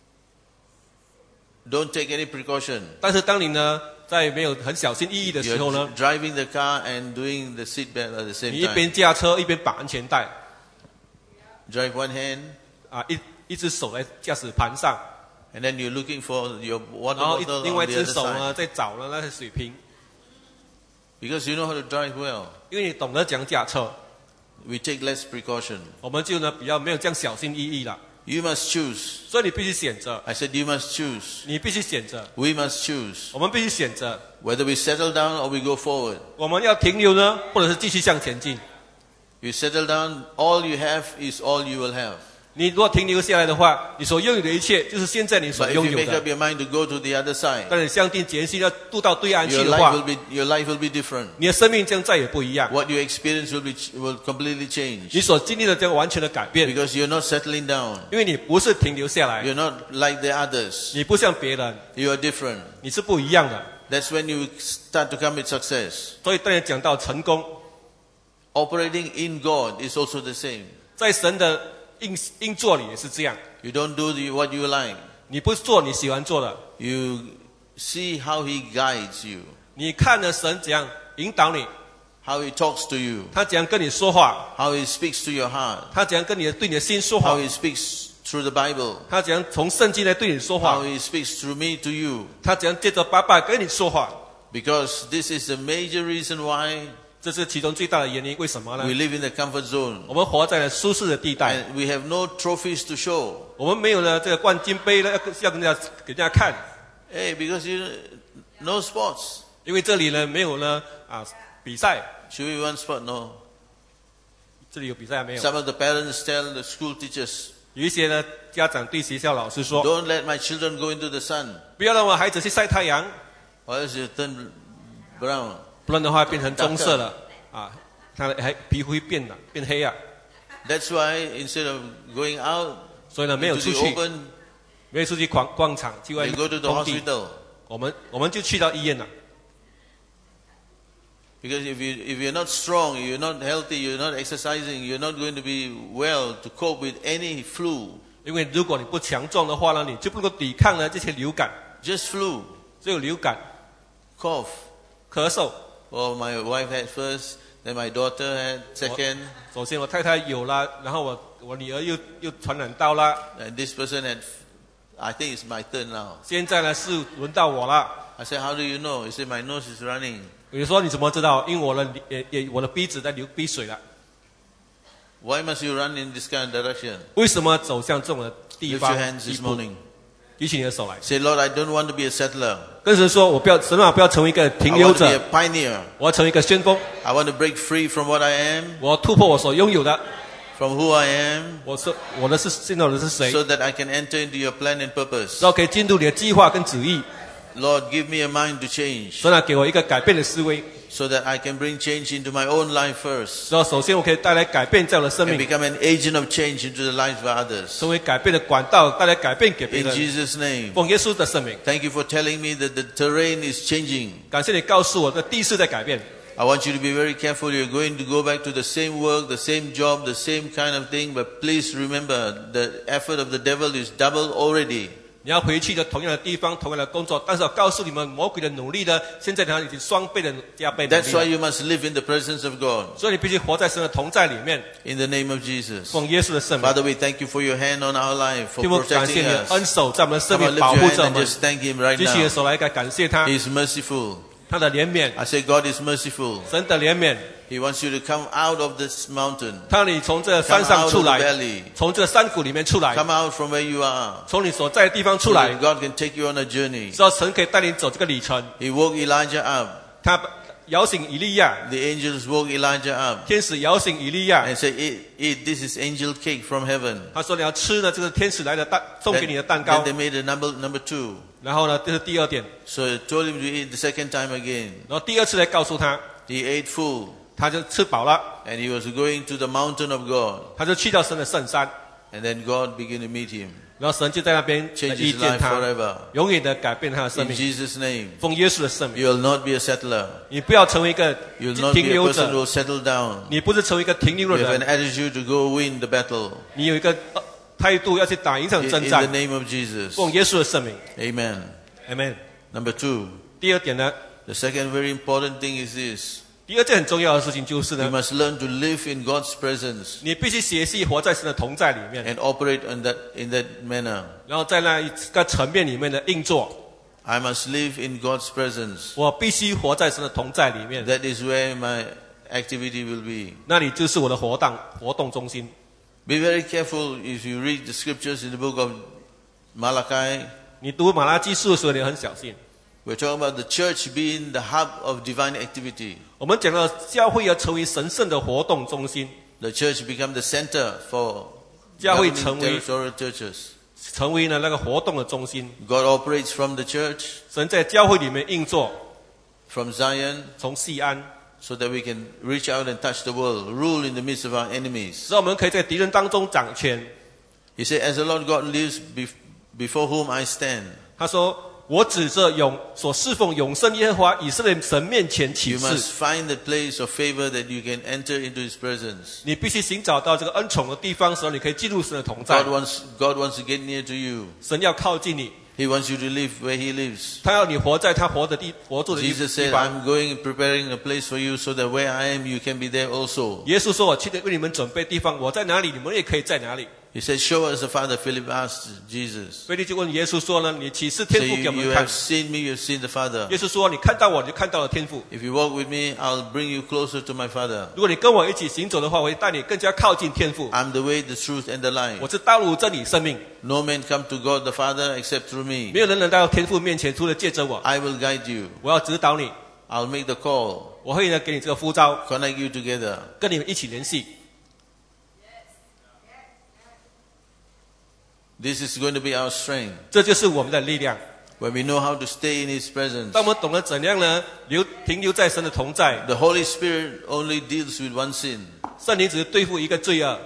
don't take any precaution, 但是当你呢在没有很小心翼翼的时候 you're 呢， driving the car and doing the seat belt at the 你 same 一 time. 边驾车一边绑安全带， Drive one hand, 啊，一一只手在驾驶盘上， and then you're looking for your water 然后一 bottle 另外 on 一 the 只 other 手 side. 呢在找呢那些水瓶， Because you know how to drive well. 因为你懂得讲驾车， We take less precaution. 我们就呢比较没有这样小心翼翼了。 You must choose. 所以你必须选择， I said you must choose. 你必须选择， We must choose. 我们必须选择， Whether we settle down or we go forward. 我们要停留呢，或者是继续向前进。 You settle down, all you have is all you will have. 你如果停留下来的话，你所拥有的一切就是现在你所 But if 拥 you 有 make up 的。 your mind to go to the other side, 但你相定决心要渡到对岸去 your 的 life 话 will，be your life will be different. 你的生命将再也不一样， What you experience will be will completely change 你所经历的将完全的改变， because you're not settling down. 因为你不是停留下来， You're not like the others. 你不像别人， You are different. 你是不一样的。 That's when you start to come with success. 所以当你讲到成功， Operating in God is also the same. 在神的应应做里也是这样， You don't do the, what you like. 你不做你喜欢做的， You see how He guides you, 你看着神怎样引导你， how He talks to you, 他怎样跟你说话， how He speaks to your heart, 他怎样跟你的对你的心说 how 话， He speaks through the Bible, 他怎样从圣经来对你说 how 话， He speaks through me to you. 他怎样借着爸爸跟你说话。 Because this is the major reason why 这是其中最大的原因。为什么呢 we？live in the comfort zone. 我们活在了舒适的地带， And we have no trophies to show. 我们没有呢这个冠军杯呢，要要跟人家给人家看， Hey, because you no sports. 因为这里呢没有呢啊比赛。 Should we one sport? No. 这里有比赛没有？ Some of the parents tell the school teachers, 有一些呢家长对学校老师说， don't let my children go into the sun, 不要让我孩子去晒太阳， or else you turn brown. 不然的话变成棕色了啊，他的还皮肤会变了，变黑啊。 That's why instead of going out 所以呢，没有 into 出 the 去， open, 没有出去逛逛场，去外 they 面 go to the 工地， hospital. 我们我们就去到医院了。 Because if you if you're not strong, you're not healthy, you're not exercising, you're not going to be well to cope with any flu. 因为如果你不强壮的话呢，你就不能够抵抗呢这些流感， Just flu, 只有流感、 cough. 咳嗽。 Or my wife had first, then my daughter had second, 首先我太太有了，然后我我女儿又又传染到了， and this person had. I think it's my turn now. 现在呢是轮到我了。 I said, how do you know? He said, my nose is running. 我就说你怎么知道？因为我的也也我的鼻子在流鼻水了。 Why must you run in this kind of direction? 为什么走向这种的地 Lift 方 your hands 地 this 步？ morning. 举起你的手来， Say, Lord, I don't want to be a settler. 跟神说，我不要神啊，不要成为一个 I 停留 want to be 者 a，pioneer. 我要成为一个先锋， I want to break free from what I am, 我要突破我所拥有的。 from who I am, 我是我的是现在的是谁？ so that I can enter into your plan and purpose. 然后可以进入你的计划跟旨意。 Lord, give me a mind to change, 神啊，给我一个改变的思维。 so that I can bring change into my own life first, 然后首先我可以带来改变在我的生 and 命， become an agent of change into the lives of others. 成为改变的管道，带来改变给别 In 人。 Jesus' name. 奉耶稣的圣名， Thank you for telling me that the terrain is changing. 感谢你告诉我的地势在改变。 I want you to be very careful. You're going to go back to the same work, the same job, the same kind of thing. But please remember, the effort of the devil is double already. 你要回去的同样的地方，同样的工作，但是我告诉你们，魔鬼的努力呢，现在呢已经双倍的加倍努 That's why 力了。 you must live in the presence of God. 所以你必须活在神的同在里面， In the name of Jesus. 奉耶稣的圣名。 Father, we thank you for your hand on our life, for 天父，感谢 protecting 你的恩 us. 手在我们的生 Come on, 命 lift 保 your 护 hand 着我 and 们。 just thank him right 举起你的 now. 手来，该感谢他， He is merciful. 他的怜悯， I say God is merciful. 神的怜悯， He wants you to come out of this mountain. 他让你从这 Come 山上 out 出 of the 来， valley. 从这山谷里面出来， Come out from where you are. 从你所在的地方出 So 来， that God can take you on a journey. 知道神可以带你走这个里程。 He woke Elijah up. 他摇醒以利亚， The angels woke Elijah up 天使摇醒以利亚， and said, eat, eat, this is angel cake from heaven. 他说你要吃呢，这是天使来的蛋，送给 Then, 你的蛋 then 糕 they。made a number, number two. 然后呢，这是第二点。 So he told him to eat the second time again. 然后第二次来告诉他， He ate full 他就吃饱了， and he was going to the mountain of God. 他就去到神的圣山， And then God began to meet him. 然后神就在那边 Change 遇 his 见 life 他， forever. 永远的改变他的生 In 命。 Jesus' name. 奉耶稣的圣名， You will not be a settler. 你不要成为一个 You will not 停 be a 留 person who 者， will settle down. 你不是成为一个停留 You 的 have an 人， attitude to go win the battle. 你有一个呃态度要去打赢这场 In, 征 in the 战。 name of Jesus. 奉耶稣的圣名 Amen. ，Amen。 Number two. 第二点呢， The second very important thing is this. 第二件很重要的事情就是 You 呢， must learn to live in God's presence 你必须学习活在神的同在里面， and operate in that, in that manner. 然后在那一个层面里面的运作。 I must live in God's presence. 我必须活在神的同在里面， That is where my activity will be. 那里就是我的活动活动中心。 Be very careful if you read the scriptures in the book of Malachi. 你读马拉基书的时候，你很小心。 We're talking about the church being the hub of divine activity. 我们讲到教会要成为神圣的活动中心， The church become the center for 教会 governing 成为 territorial churches. 成为了那个活动的中心。 God operates from the church, 神在教会里面运作， from Zion, 从西安， so that we can reach out and touch the world, rule in the midst of our enemies. 让我们可以在敌人当中掌权。 He said, as the Lord God lives bef- before whom I stand, 他说：“我指着永所侍奉永生耶和华以色列神面前起 you 誓， must find the place of favor that you can enter into His presence. 你必须寻找到这个恩宠的地方，时候你可以进入神的同在 God。wants, God wants to get near to you. 神要靠近你， He wants you to live where He lives. 他要你活在他活的地活住的地 Jesus 地 said, 方。 I'm going and preparing a place for you so that where I am, you can be there also. 耶稣说：“我去为你们准备地方，我在哪里，你们也可以在哪里。” He said, show us the Father. Philip asked Jesus. 菲利就问耶稣说呢：“你启示 So 天父 you, 给我 you 们看 have？” seen me, you've seen the Father. 耶稣说：“你看到我，你就看到了天父。 If you walk with me, I'll bring you closer to my Father. 如果你跟我一起行走的话，我会带你更加靠近天父。 I'm the way, the truth, and the life. 我是道路、真理、生命， No man come to God the Father except through 没 me. 有人能到天父面前，除了借着我。 I will guide you. 我要指导你， I'll make the call, 我会呢给你这个呼召， connect you together. 跟你们一起联系。 This is going to be our strength. 这就是我们的力量。 When we know how to stay in His presence. 当我们懂得怎样呢留停留在神的同在， The Holy Spirit only deals with one sin. 圣灵只是对付一个罪恶。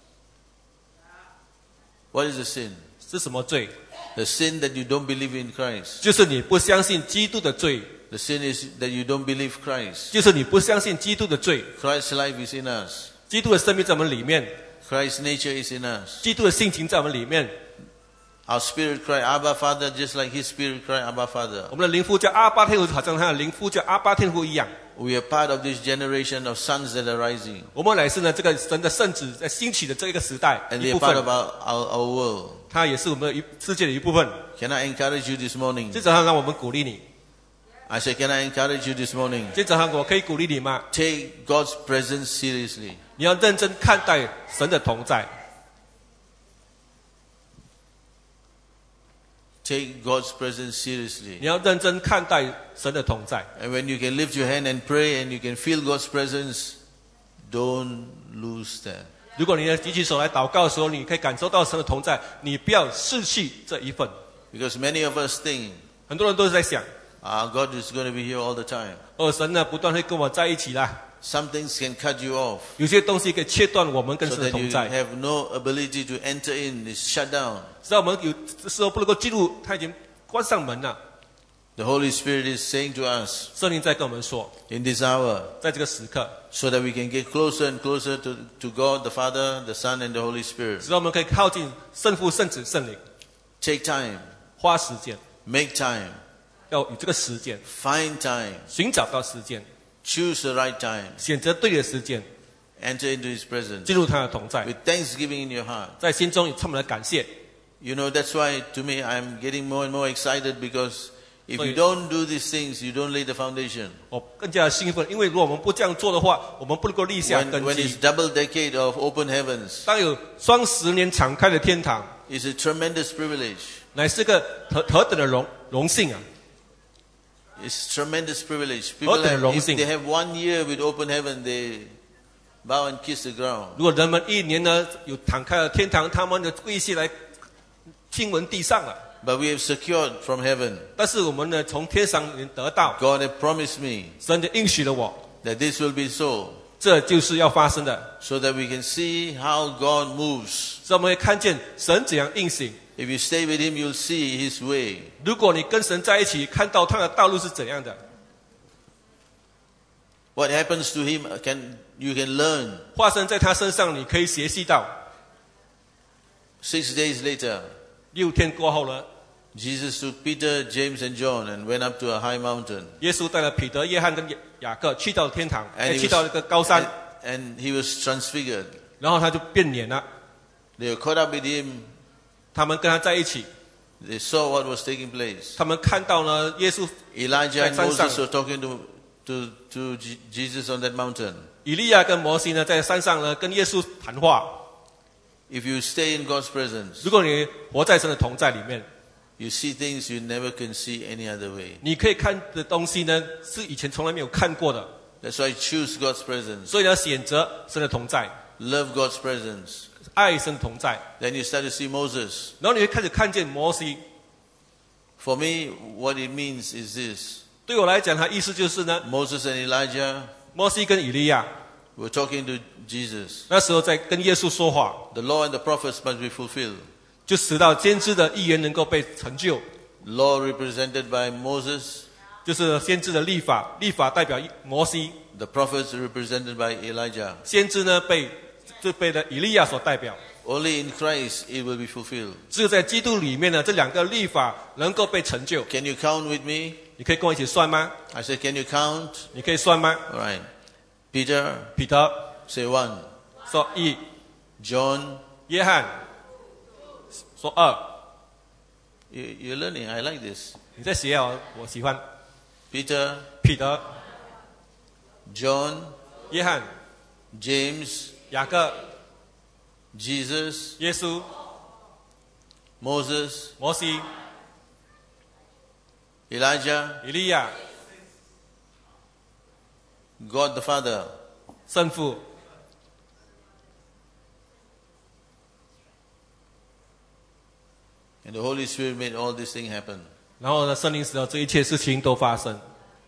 What is the sin? 是什么罪？ The sin that you don't believe in Christ. 就是你不相信基督的罪， The sin is that you don't believe Christ. 就是你不相信基督的罪。 Christ's life is in us. 基督的生命在我们里面， Christ's nature is in us. 基督的性情在我们里面。 Our spirit cry, Abba Father, just like His spirit cry, Abba Father. 我们的灵父叫阿巴天父，好像他的灵父叫阿巴天父一样。 We are part of this generation of sons that are rising. 我们乃是呢这个神的圣子在兴起的这一个时代 And 一 they 部 are part 分 of，our, our, our world. 它也是我们的一世界的一部分。 Can I encourage you this morning? 今早上让我们鼓励你， I say, can I encourage you this morning? 今早上我可以鼓励你吗？ Take God's presence seriously. 你要认真看待神的同在， Take God's presence seriously. 你要认真看待神的同在。 And when you can lift your hand and pray and you can feel God's presence, don't lose that. 如果你呢举起手来祷告的时候，你可以感受到神的同在，你不要失去这一份。 Because many of us think, 很多人都是在想， ah, God is going to be here all the time. 哦，神呢不断会跟我在一起啦。 Some things can cut you off 有些东西可以切断我们跟 so 神的 that 同 you 在， have no ability to enter in. It's shut down. 直到我们有时候不能够进入，他已经关上门了。 The Holy Spirit is saying to us 圣灵在跟我们说， in this hour, 在这个时刻， so that we can get closer and closer to, to God, the Father, the Son, and the Holy Spirit. 直到我们可以靠近圣父、圣子、圣灵， Take time, 花时间， make time, 要有这个时间， find time, 寻找到时间， choose the right time, 选择对的时间， enter into His presence 进入他的同在， with thanksgiving in your heart. 在心中充满了感谢。 You know, that's why to me I'm getting more and more excited because if So you you- don't do these things, you don't lay the foundation. 我更加的兴奋，因为如果我们不这样做的话，我们不能够立下 When, 根 when 基 it's。double decade of open heavens, 当有双十年敞开的天堂， it's a tremendous privilege. 乃是个何何等的荣荣幸啊！ It's tremendous privilege. People 何等的 have, 荣 if 幸。 they have one year with open heaven, they bow and kiss the ground. 如果人们一年呢有敞开的天堂，他们的跪下来亲吻地上了。 But we have secured from heaven. 但是我们呢从天上能得到， God has promised me 神就应许了我， that this will be so, 这就是要发生的。 so that we can see how God moves. 所以我们会看见神怎样应行。 If you stay with Him, you'll see His way. 如果你跟神在一起，看到他的道路是怎样的， What happens to Him, can you can learn. 发生在他身上，你可以学习到。 Six days later, 六天过后呢， Jesus took Peter, James, and John and went up to a high mountain. 耶稣带了彼得、约翰跟雅雅各去到天堂， And 哎 he 去到那个高 was, 山， and, and he was transfigured. 然后他就变脸了。 They were caught up with Him. 他们跟他在一起， They saw what was taking place. 他们看到呢，耶稣 Elijah and 在山上。 Moses were talking to, to, to Je- Jesus on that mountain. 以利亚跟摩西呢在山上呢跟耶稣谈话。 If you stay in God's presence, 如果你活在神的同在里面， you see things you never can see any other way. 你可以看的东西呢是以前从来没有看过的， That's why choose God's presence. 所以你要选择神的同在， Love God's presence. 爱神的同在。 Then you start to see Moses. 然后你会开始看见摩西。 For me, what it means is this. 对我来讲，他意思就是呢， Moses and Elijah 摩西跟以利亚 were talking to Jesus. 那时候在跟耶稣说话， The law and the prophets must be fulfilled. 就使到先知的预言能够被成就， Law represented by Moses, 就是先知的立法，立法代表摩西， the prophets represented by Elijah. 先知呢被就被的以利亚所代表。 Only in Christ it will be fulfilled. 只有在基督里面呢，这两个律法能够被成就。 Can you count with me? 你可以跟我一起算吗？ I said, can you count? 你可以算吗？ All right. Peter, 彼得 say one. 说一， John, 约翰说二。 you, you're learning. I like this. 你在学哦，我喜欢。 Peter, 彼得、 John, 约翰、 James, 雅各、 Jesus, 耶稣、 Moses, 摩西、 Elijah, 以利亚、 God the Father. 圣父。 the Holy Spirit made all this thing happen. 然后呢，圣灵使到这一切事情都发生。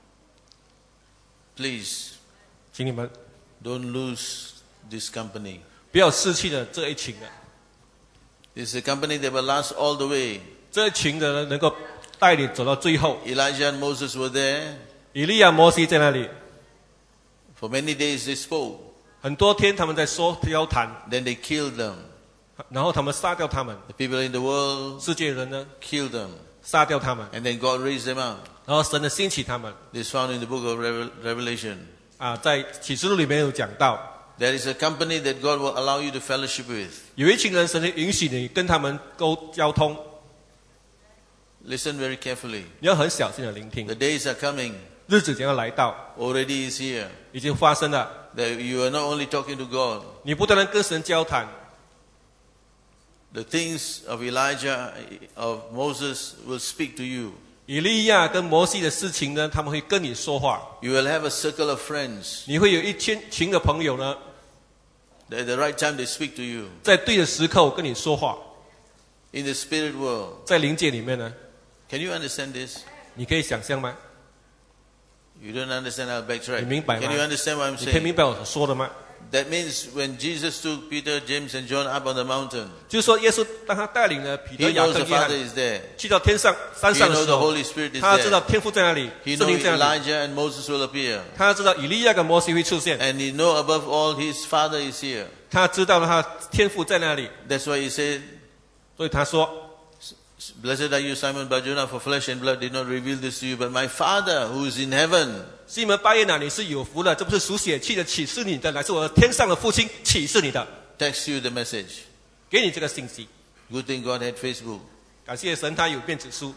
Please 请你们 don't lose this company. 不要失去了这一群人， This is a company that will last all the way. 这一群的人能够带你走到最后。 Elijah and Moses were there. 以利亚、摩西在那里， For many days they spoke. 很多天他们在说交谈， Then they killed them. 然后他们杀掉他们， The people in the world 世界人呢 killed them. 杀掉他们， And then God raised them up. 然后神呢兴起他们。 This is found in the book of Revel- Revelation. 啊，在启示录里面有讲到， There is a company that God will allow you to fellowship with. 有一群人神会允许你跟他们沟交通， Listen very carefully. 你要很小心的聆听 The。days are coming. 日子将要来到， Already is here. 已经发生了。 That you are not only talking to God. 你不单单跟神交谈， The things of Elijah, of Moses will speak to you. 以利亚跟摩西的事情呢，他们会跟你说话。 You will have a circle of friends. 你会有一群群的朋友呢， At the right time they speak to you. 在对的时候跟你说话。 In the spirit world. 在灵界里面呢， Can you understand this? 你可以想象吗？ You don't understand, I'll backtrack. 你明白吗？ Can you understand what I'm 你可以明 saying? 白我所说的吗？ That means when Jesus took Peter, James, and John up on the mountain, 就是说，耶稣当他带领了彼得、 he 雅 knows 各、 the 约翰 Father is there. 去到天上山 He 上的 knows 时 the 候， Holy Spirit is 他知道 there. 天父在那里， He 圣 knows 灵在那里， Elijah and Moses will appear. 他知道以利亚跟摩西会出现， And he know above all his Father is here. 他知道他天父在那里， That's why he said, 所以他说 Blessed are you, Simon Barjona, for flesh and blood did not reveal this to you, but my Father who is in heaven. 西门巴耶拿，你是有福的，这不是属血气的启示你的，乃是我的天上的父亲启示你的， Text you the message. 给你这个信息。 Good thing God had Facebook. 感谢神，他有电子书。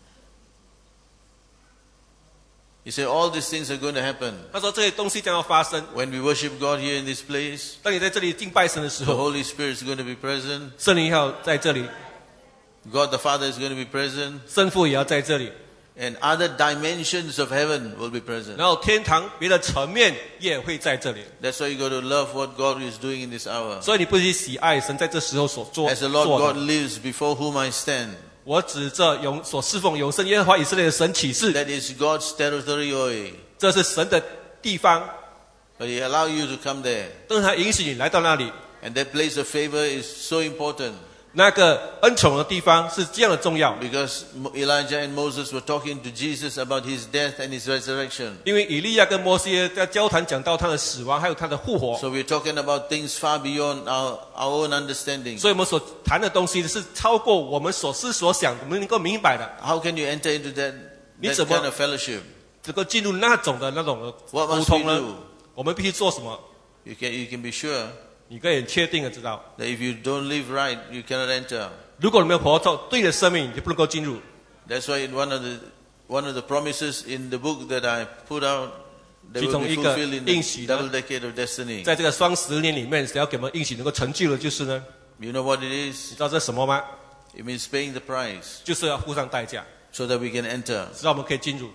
He said all these things are going to happen. 他说这些东西将要发生。 When we worship God here in this place, 当你在这里敬拜神的时 the 候， Holy Spirit is going to be present. 圣灵要在这里， God the Father is going to be present. 圣父也要在这里， And other dimensions of heaven will be present. 然后天堂别的层面也会在这里。 That's why you got to love what God is doing in this hour. 所以你不去喜爱神在这时候所做 As the Lord 做 God 的。 lives before whom I stand, 我指着永所侍奉永生耶和华以色列的神启示， that is God's territory. 这是神的地方， But He allow you to come there. 但是他允许你来到那里。 And that place of favor is so important 那个恩宠的地方是这样的重要， because Elijah and Moses were talking to Jesus about His death and His resurrection. 因为以利亚跟摩西在交谈讲到他的死亡，还有他的复活， So we're talking about things far beyond our, our own understanding. 所以我们所谈的东西是超过我们所思所想，我们能够明白的， How can you enter into that, 你 that 怎么- kind of fellowship? 能够进入那种的那种的 What 沟 must 通 we 呢 do?？ 我们必须做什么？ You can, you can be sure 你可以很确定的知道， that if you don't live right, you cannot enter. 如果你没有活出对的生命，你就不能够进入。 That's why in one of the one of the promises in the book that I put out, they 其 will 中 be 一个 fulfilled in 应 the 许呢， double decade of destiny. 在这个双十年里面，只要给我们应许能够成就的，就是呢， You know what it 你 is? 知道这是什么吗？ It means paying the price 就是要付上代价， so that we can enter 直到我们可以进入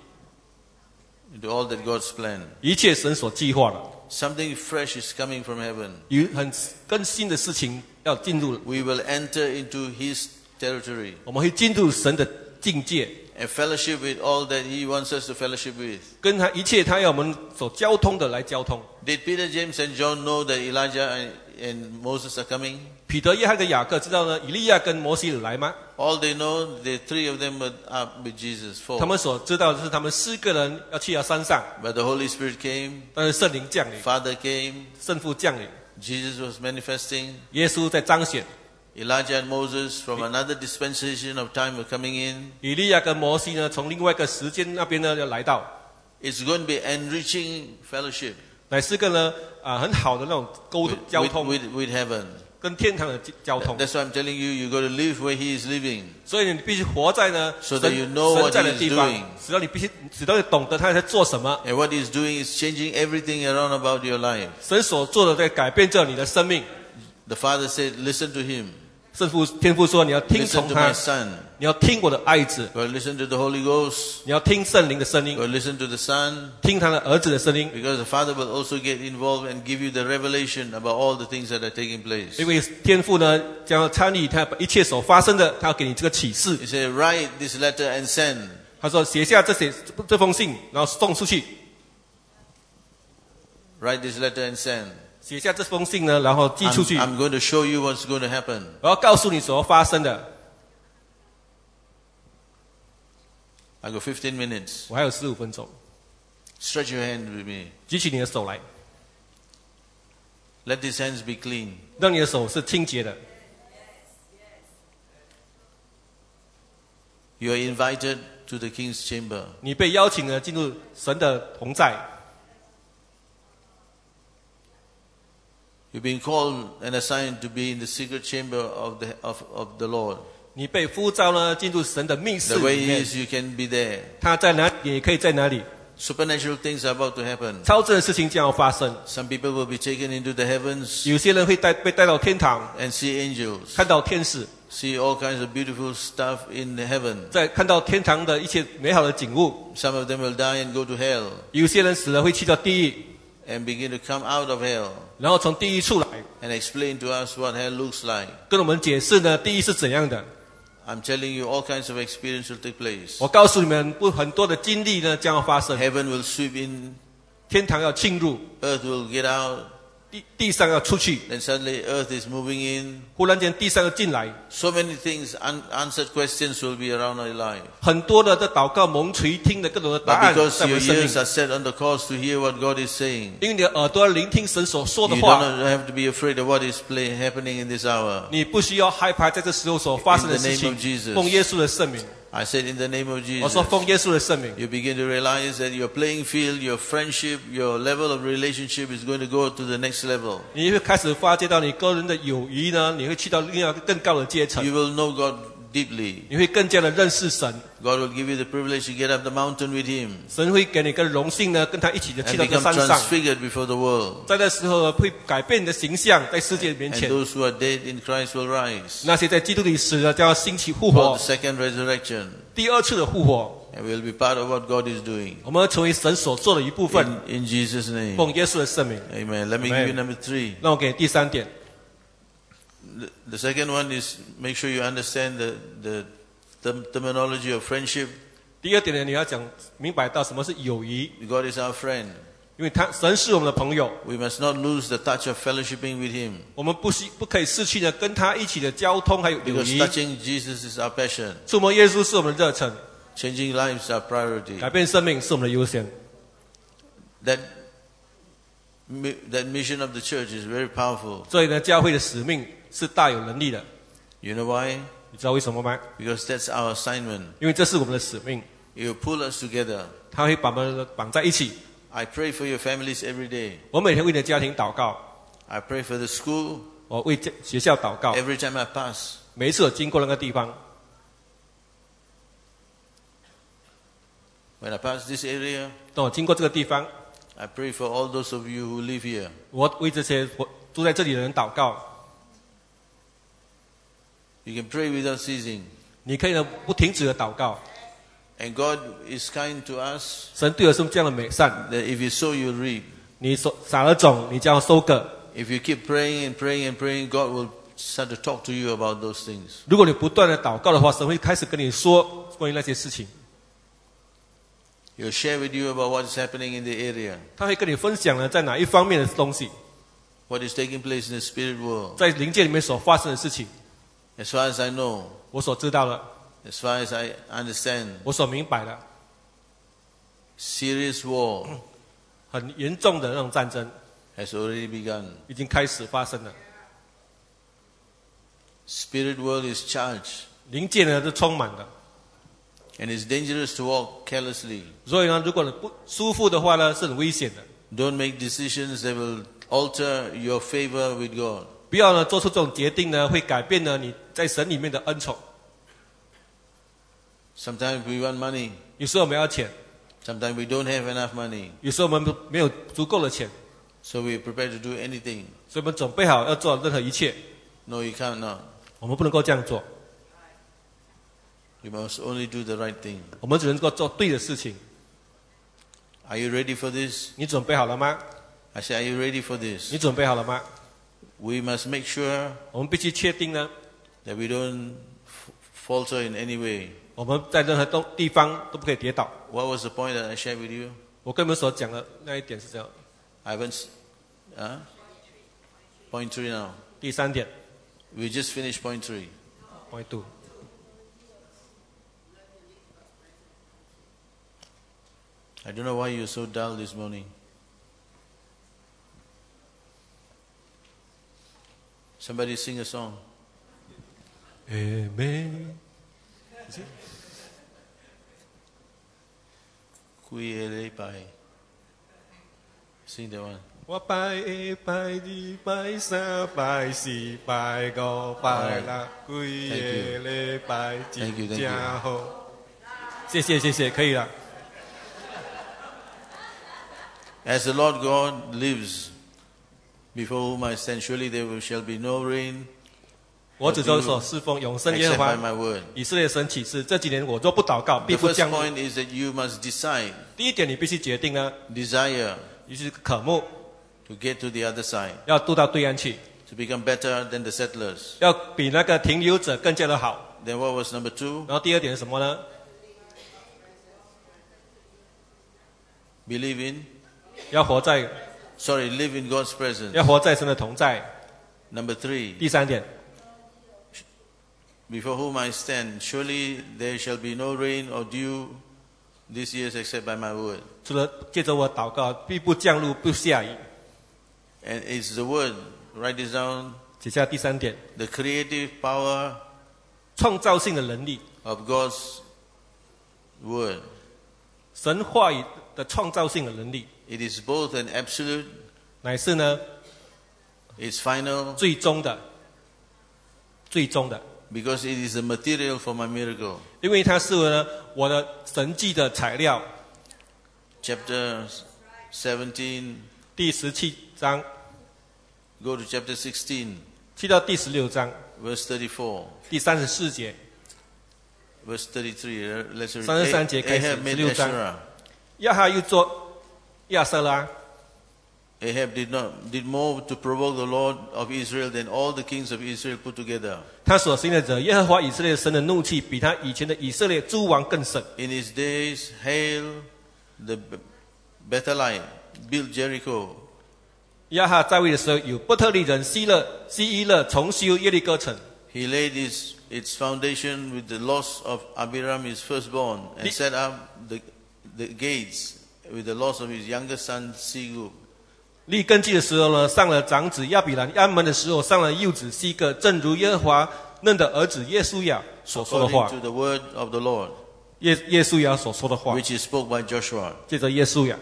into all that God's plan. 一切神所计划的， Something fresh is coming from heaven. 有很更新的事情要进入， We will enter into His territory 我们会进入神的境界， and fellowship with all that He wants us to fellowship with. 跟他一切他要我们所交通的来交通。 Did Peter, James, and John know that Elijah and, and Moses are coming? 彼得、约翰跟雅各知道呢，以利亚跟摩西有来吗？ All they know, the three of them were up with Jesus. 他 Four. 们所知道的是，他们四个人要去到山上， But the Holy Spirit came, 但是圣灵降临， Father came, 圣父降临， Jesus was manifesting. 耶稣在彰显。 Elijah and Moses from another dispensation of time were coming in. 以利亚跟摩西呢，从另外一个时间那边呢要来到， It's going to be enriching fellowship 乃是个呢啊、很好的那种沟 with, 交 with, 通， with, with heaven. 跟天堂的交通。 That's why I'm telling you, you got to live where He is living. 所以你必须活在呢 So 神 that you know 神 what 在 he 的 is 地方 doing.， 使到你必须，使到你懂得他在做什么。 And what He's doing is changing everything around about your life. 神所做的在改变着你的生命。 The Father said, listen to Him. 圣父天父说，你要听 Listen 从 to 他 my，son. 你要听我的爱子， God, listen to the Holy Ghost. 你要听圣灵的声音， God, listen to the Son. 听他的儿子的声音。 Because the Father will also get involved and give you the revelation about all the things that are taking place. 因为天父呢将要参与他一切所发生的，他要给你这个启示。 He said, write this letter and send. 他说写下这些这封信，然后送出去。 Write this letter and send. 写下这封信呢，然后寄出 I'm, 去， I'm going to show you what's going to happen. 然后告诉你所要发生的。 I got fifteen minutes. 我还有十五分钟， Stretch your hand with me. 举起你的手来， Let these hands be clean. 让你的手是清洁的。 You are invited to the king's chamber. 你被邀请了进入神的同在， You've been called and assigned to be in the secret chamber of the, of, of the Lord. 你被呼召呢进入神的密室 The way 里 He 面。 is, you can be there. 他在哪里也可以在哪里。 Supernatural things are about to happen. 超自然的事情将要发生， Some people will be taken into the heavens 有些人会带被带到天堂， and see angels, 看到天使， see all kinds of beautiful stuff in the heaven. 在看到天堂的一切美好的景物。 Some of them will die and go to hell 有些人死了会去到地狱， and begin to come out of hell 然后从地狱出来， and explain to us what hell looks like. 跟我们解释呢地狱是怎样的。 I'm telling you, all kinds of experience will take place. 我告诉你们，不很多的经历呢将要发生， Heaven will sweep in, 天堂要进入， earth will get out, 地地上要出去， then suddenly earth is moving in. 忽然间地上要进来， So many things, unanswered questions will be around our life. 很多的在祷告蒙垂听的各种的答 But 案 because 在我 your 们生 ears 命， are set on the course to hear what God is saying, 因为你的耳朵要聆听神所说的 you 话， don't have to be afraid of what is play, happening in this hour. 你不需要害怕在这时候所发生的 In the 事 name 情 of Jesus.。 奉耶稣的圣名， I said in the name of 我 Jesus. 说奉耶稣的圣名， You begin to realize that your playing field, your friendship, your level of relationship is going to go to the next level. 你会开始发觉到你个人的友谊呢，你会去到另外一个更高的阶层， You will know God deeply. 你会更加的认识神， God will give you the privilege to get up the mountain with Him 神会给你个荣幸呢，跟他一起的去 and 到这 become 山上， transfigured before the world. 在那时候会改变你的形象，在世界面 And 前， those who are dead in Christ will rise 那些在基督里死的将要兴起复 for 活 the，second resurrection. 第二次的复活， And we'll be part of what God is doing. 我们要成为神所做的一部分， In, in Jesus' name. 奉耶稣的圣名。 Amen. Let me Amen. give you number three. 让我给第三点， The, the second one is make sure you understand the, the, the terminology of friendship. 第二点呢，你要讲明白到什么是友谊， God is our friend. 因为他神是我们的朋友， We must not lose the touch of fellowshipping with Him. 我们不惜不可以失去呢跟他一起的交通还有友 Because 谊。 touching Jesus is our passion. 触摸耶稣是我们的热忱， Changing lives is our priority. 改变生命是我们的优先。 That, mi- that mission of the church is very powerful. 所以呢，教会的使命是大有能力的。 You know why? 你知道为什么吗？ Because that's our assignment. 因为这是我们的使命， It will pull us together. 他会把我们绑在一起。 I pray for your families every day. 我每天为你的家庭祷告， I pray for the school 我为这学校祷告。 every time I pass. 每一次我经过那个地方， When I pass this area, 当我经过这个地方， I pray for all those of you who live here. 我为这些我住在这里的人祷告。 You can pray without ceasing. 你可以呢不停止的祷告。 And God is kind to us 神对我是这样的美善， that if you sow, you reap. 你所撒了种，你将要收割。 If you keep praying and praying and praying, God will start to talk to you about those things. 如果你不断的祷告的话，神会开始跟你说关于那些事情， He'll share with you about what is happening in the area, 他会跟你分享呢在哪一方面的东西， what is taking place in the spirit world. 在灵界里面所发生的事情， As far as I know, 我所知道的， as far as I understand, 我所明白的， serious war 很严重的那种战争 has already begun. 已经开始发生了。 Spirit world is charged, 灵界呢是充满的， and it's dangerous to walk carelessly. 所以呢，如果你不舒服的话呢，是很危险的。 Don't make decisions that will alter your favor with God. 不要呢做出这种决定呢，会改变呢你在神里面的恩宠。 Sometimes we want money. 有时候我们要钱， Sometimes we don't have enough money. 有时候我们没有足够的钱， So we're prepared to do anything. 所以我们准备好要做任何一切。 No, you can't not. 我们不能够这样做， You must only do the right thing. 我们只能够做对的事情。 Are you ready for this? 你准备好了吗？ I say, are you ready for this? 你准备好了吗？ We must make sure 我们必须确定呢， that we don't f- falter in any way. 我们在任何东地方都不可以跌倒。 What was the point that I shared with you? 我跟你们所讲的那一点是这样。 I haven't. s- Huh? Point three now. 第三点 We just finished point three. ，point two。 I don't know why you're so dull this morning. Somebody sing a song. Amen。 Kui ele pai. Sing that one. 我拜一拜二拜三拜四拜五拜六，几个礼拜真正好。谢谢谢谢，可以了。 As the Lord God lives, before whom I stand, surely there will- shall be no rain 我只做所侍奉永生耶和 except 华 by my word. 以色列神启示。这几年我若不祷告，必 The 不 first 降雨。 point is that you must decide, 第一点，你必须决定呢， desire 于是渴慕 to get to the other side, 要渡到对岸去， to become better than the settlers. 要比那个停留者更加的好。 Then what was number two? 然后第二点是什么呢？ Believe in, 要活在 sorry, live in God's presence. 要活在神的同在。 Number three, 第三点， before whom I stand, surely there shall be no rain or dew this year except by my word. 除了借着我祷告，必不降露不下雨。 And it's the word, write this down, 接下来第三点， the creative power 创造性的能力， of God's word. 神话语的创造性的能力， It is both an absolute, 乃是呢 it's final, 最终的、最终的， because it is the material for my miracle. 因为它是呢我的神迹的材料。 Chapter seventeen, 第十七章 go to chapter sixteen, 去到第十六章 verse thirty-four, 第三十四节， verse thirty-three. Let's read. 三十三节开始 Ahab made 十六章 Asherah. 亚哈又做亚瑟拉， Ahab did not did more to provoke the Lord of Israel than all the kings of Israel put together. 他所行的者，耶和华以色列神的怒气比他以前的以色列诸王更甚。 In his days, Hail, the Bethelite, built Jericho. 亚哈在位的时候，有伯特利人希勒、希伊勒重修耶利哥城。 He laid its, its foundation with the loss of Abiram, his firstborn, and Di- set up the, the gates with the loss of his younger son Segub. 立根基的时候呢，上了长子亚比兰；安门的时候，上了幼子希各。正如耶和华嫩的儿子耶稣亚所说的 According 话， to the word of the Lord, 耶耶稣亚所说的话， which is spoke by Joshua. 借着耶稣亚，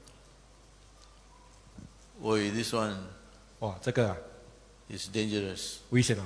Oi, this one 哇，这个啊 is dangerous. 危险啊！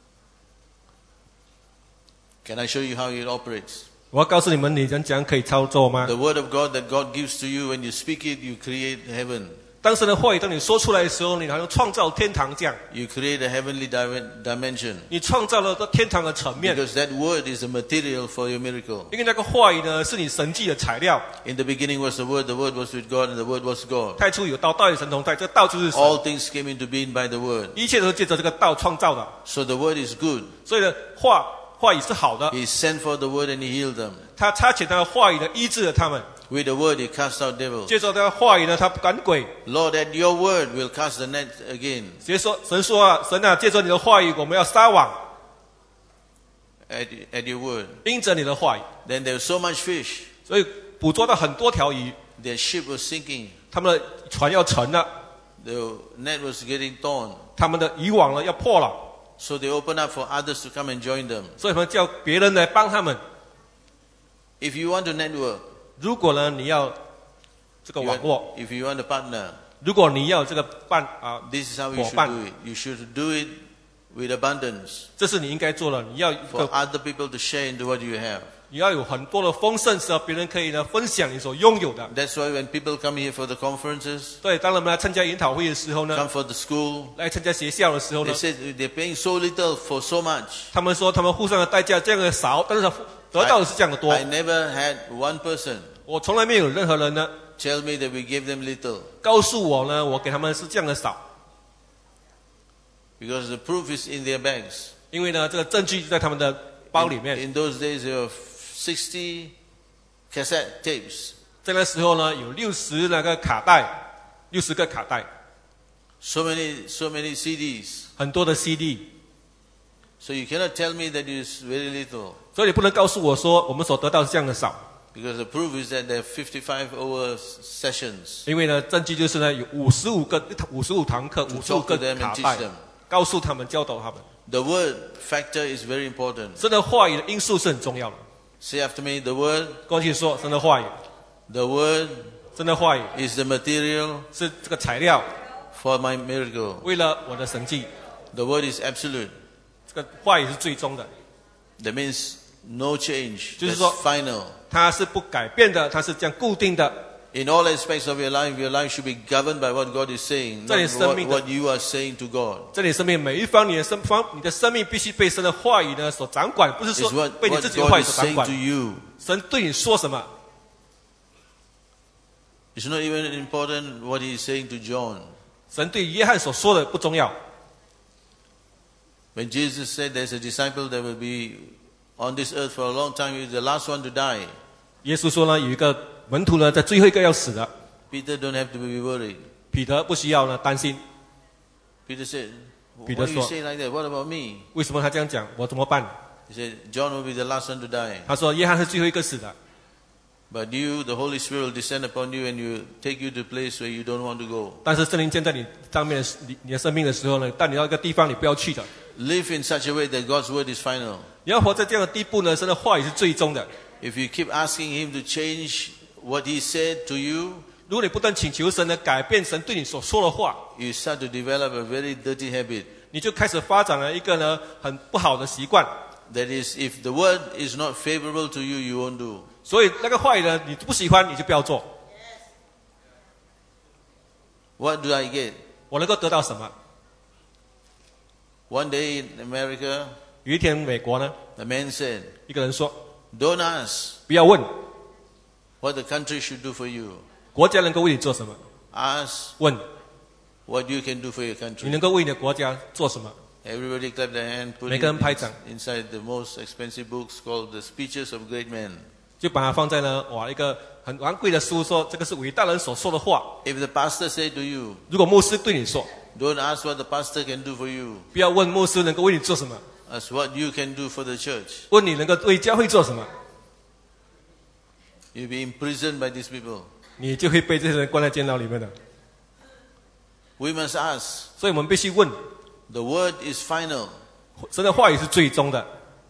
Can I show you how it operates? 我要告诉你们，你能讲可以操作吗 The？word of God that God gives to you, when you speak it, you create heaven. 当神的话语当你说出来的时候，你好像创造天堂这样， You create a heavenly dimen- dimension. 你创造了个天堂的层面。 Because that word is the material for your miracle. 因为那个话语呢，是你神迹的材料。 In the beginning was the word, the word was with God, and the word was God. 太初有道，道与神同在，这道就是神。 All things came into being by the word. 一切都是借着这个道创造的。 So the word is good. 所以呢，话话语是好的。 He sent forth the word and he healed them. 他差遣他的话语呢，医治了他们。 With the word he cast out devils. 接着他的话语呢，他赶鬼。 Lord, at your word we'll cast the net again. 直接说，神说啊，神啊，借着你的话语，我们要撒网。 At, at your word. 因着你的话语， Then there was so much fish. 所以捕捉到很多条鱼， Their ship was sinking. 他们的船要沉了， The net was getting torn. 他们的渔网呢要破了， So they opened up for others to come and join them. 所以他们叫别人来帮他们。 If you want to network, 如果呢你要这个 you 网 want- 络， if you want a partner, 如果你要这个伴啊， this is how you 伙 should 伴， do it. You should do it with abundance 这是你应该做的。你要一 for 个 other people to share into what you have. 你要有很多的丰盛，使得别人可以呢分享你所拥有的。 That's why when people come here for the conferences, 对，当人们来参加研讨会的时候 come 呢， for the school, 来参加学校的时候 they 呢， say they're paying so little for so much. 他们说他们付上的代价这样的少，但是得到的是这样的多。 I never had one person 我从来没有任何人呢 tell me that we gave them little, 告诉我呢，我给他们是这样的少， because the proof is in their bags. 因为呢，这个证据就在他们的包里 In, 面。 in those days, there were sixty cassette tapes, 在那时候呢，有六十那个卡带，六十个卡带， so many, so many C Ds. 很多的 C D。 So you cannot tell me that it's very little, 所以你不能告诉我说我们所得到是这样的少， because the proof is that there are fifty-five hour sessions 因为呢，证据就是呢，有五十五个、五十五堂课、 to 五十五 talk to 个 them 卡 and 带 teach，them. 告诉他们、教导他们。 The word factor is very important. 神的话语的因素是很重要的。 Say after me, the word, 过去说，神的话语， the word 神的话语 is the material 是这个材料， for my miracle. 为了我的神迹。 The word is absolute. 这个话语是最终的， That means no change. 就是 That's 说 final. 它是不改变的，它是这样固定的。 In all aspects of your life, your life should be governed by what God is saying, 在 not 你生 what, 命的- what you are saying to God. 在你生命每一方，你的生方，你的生命必须被神的话语呢所掌管，不是 It's 说 what, 被你 what 自己的话 God 语 is 所掌 saying 管 to。you. 神对你说什么？ It's not even important what He is saying to John. 神对约翰所说的不重要。 When Jesus said there's a disciple that will be on this earth for a long time, he is the last one to die. 耶稣说呢，有一个门徒呢，在最后一个要死的， Peter don't have to be worried. 彼得不需要呢担心。 Peter said, why Peter do you 说- say like that? What about me? 为什么他这样讲？我怎么办？ He said, John will be the last one to die. 他说，约翰是最后一个死的， But you, the Holy Spirit will descend upon you and you take you to a place where you don't want to go. 但是圣灵降在你上面的你你的生命的时候呢，带你到一个地方你不要去的。 Live in such a way that God's word is final. 你要活在这样的地步呢，神的话语是最终的。 If you keep asking Him to change what He said to you, 如果你不断请求神呢改变神对你所说的话， you start to develop a very dirty habit. 你就开始发展了一个呢很不好的习惯。 That is, if the word is not favorable to you, you won't do. 所以那个话语呢，你不喜欢你就不要做。 What do I get? 我能够得到什么？ One day in America, 有一天美国呢， a man said, 一个人说， don't ask 不要问 what the country should do for you. 国家能够为你做什么， Ask 问 what you can do for your 你 country. 能够为你的国家做什么。 Everybody clap their hand, put 每 it 个人拍掌。 inside the most expensive books called The Speeches of Great Men. 就把它放在呢，哇，一个很昂贵的书说，这个是伟大人所说的话。 If the pastor said to you, 如果牧师对你说， don't ask what the pastor can do for you, 不要问牧师能够为你做什么， ask what you can do for the church. 问你能够为教会做什么， You'll be imprisoned by these people. 你就会被这些人关在监牢里面的。 We must ask. 所以我们必须问， The word is final. 神的话语是最终的，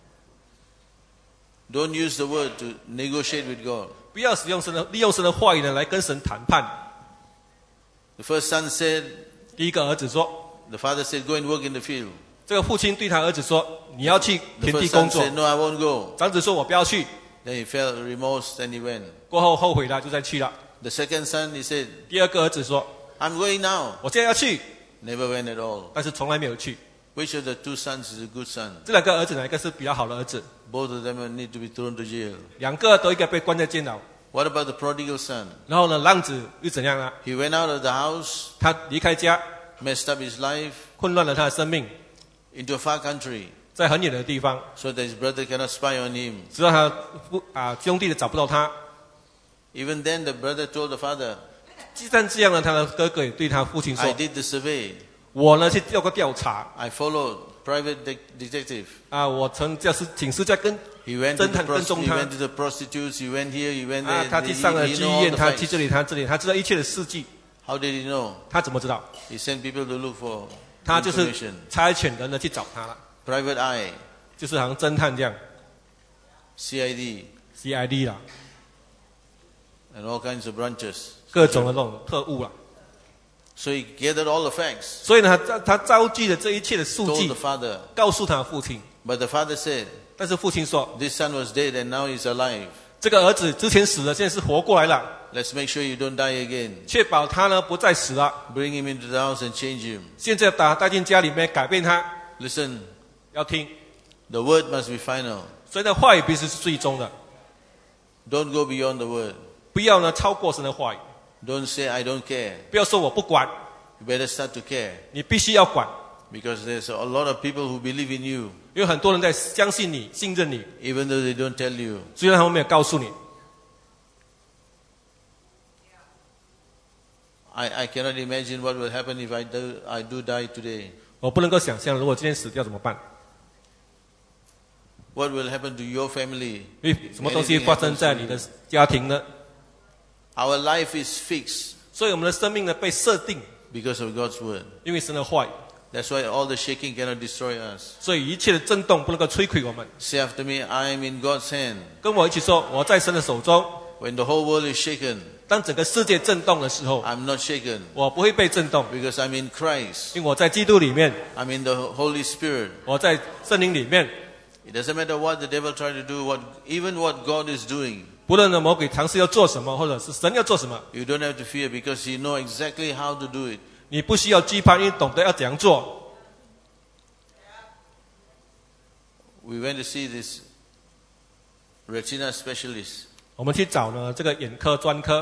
Don't use the word to negotiate with God. 不要使用神的利用神的话语呢来跟神谈判。 The first son said, 第一个儿子说， the father said, go and work in the field. 这个父亲对他儿子说，你要去 The 田地 first 工 son 作。 said, no, I won't go. 长子说，我不要去。 Then he felt remorse and he went. 过后后悔了，就再去了。 The second son, he said, 第二个儿子说， I'm going now. 我现在要去， Never went at all. 但是从来没有去。 Which of the two sons is a good son? 这两个儿子哪一个是比较好的儿子？ Both of them need to be thrown to jail. 两个都应该被关在监牢。 What about the prodigal son? 然后呢，浪子又怎样呢？ He went out of the house, 他离开家， messed up his life, 混乱了他的生命， into a far country, 在很远的地方， so that his brother cannot spy on him. 直到他不啊兄弟都找不到他。 Even then, the brother told the father, 既然这样呢，他的哥哥也对他父亲 I 说 did the survey. ：“ 我呢去做个调查 I followed private de- detective. 啊，我曾就是请示在跟 He went, to 侦 the 探跟 prost- 踪 he 他 went to the prostitutes, he went here, he went 啊 there. 他 he, 去上了 he 剧 know all 院， the 他去 facts. 这里，他这里，他知道一切的事迹。 How did he know? 他怎么知道？ He sent people to look for 他就是 information. 差遣人呢去找他了， Private eye, 就是好像侦探这样 C I D, ，C I D 啦， and all kinds of branches. 各种的那种特务啦。 So he gathered all the facts, 所以呢，他他召集了这一切的数 told 据 the，father, 告诉他的父亲。 But the father said, 但是父亲说， this son was dead and now he's alive. 这个儿子之前死了，现在是活过来了， Let's make sure you don't die again. 确保他呢不再死了。 Bring him into the house and change him. 现在把他带进家里面，改变他。 Listen, 要听， the word must be final. 神的话语必须是最终的， Don't go beyond the word. 不要呢超过神的话语。 Don't say, I don't care. 不要说我不管， You better start to care. 你必须要管， Because there's a lot of people who believe in you, 因为很多人在相信你、信任你， even though they don't tell you. 虽然他们没有告诉你。 I, I cannot imagine what will happen if I do, I do die today. 我不能够想象，如果今天死掉怎么办？ What will happen to your family? 因为什么东西发生在你的家庭呢？ Our life is fixed 所以我们的生命呢被设定， because of God's word. 因为神的话语， That's why all the shaking cannot destroy us. 所以一切的震动不能够摧毁我们。 Say after me, I am in God's hand. 跟我一起说，我在神的手中。 When the whole world is shaken, 当整个世界震动的时候， I'm not shaken 我不会被震动， because I'm in Christ. 因为我在基督里面， I'm in the Holy Spirit. 我在圣灵里面。 It doesn't matter what the devil tried to do, what, even what God is doing. 不论呢魔鬼尝试要做什么，或者是神要做什么， You don't have to fear because you know exactly how to do it. 你不需要惧怕，因为懂得要怎样做。 We went to see this retina specialist. 我们去找呢这个眼科专科，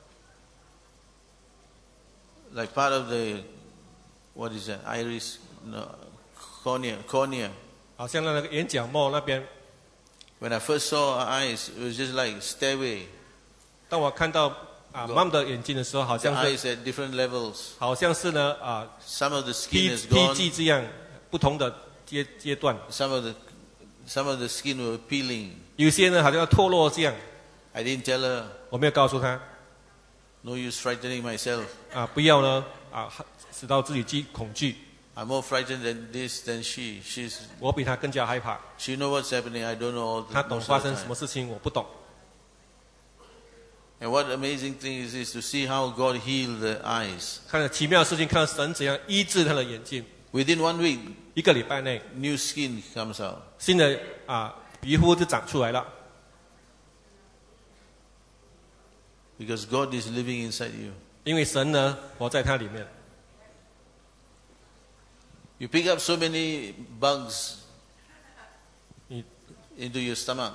Like part of the, what is that, iris, no, cornea, cornea. 好像那个眼角膜那边。 When I first saw her eyes, it was just like stairway. 当我看到啊妈妈的眼睛的时候，好 The 像 eyes 是 at different levels. 好像是呢啊 Some of the skin 批 is 批 gone. 记这样不同的阶阶段， Some of the, some of the skin were peeling. 有些呢好像要脱落这样， I didn't tell her, 我没有告诉他 no use frightening myself. 啊不要呢啊使到自己惧恐惧， I'm more frightened than this than she. She's, 我比他更加害怕。 she know what's happening. I don't know all the, 他懂 most 发 of the 生什么 time. 事情，我不懂。 And what amazing thing is this, to see how God healed the eyes. 看了奇妙的事情，看到神怎样医治他的眼睛。 Within one week, 一个礼拜内， new skin comes out. 新的啊皮肤就长出来了， Because God is living inside you. 因为神呢活在他里面。 You pick up so many bugs 你 into your stomach.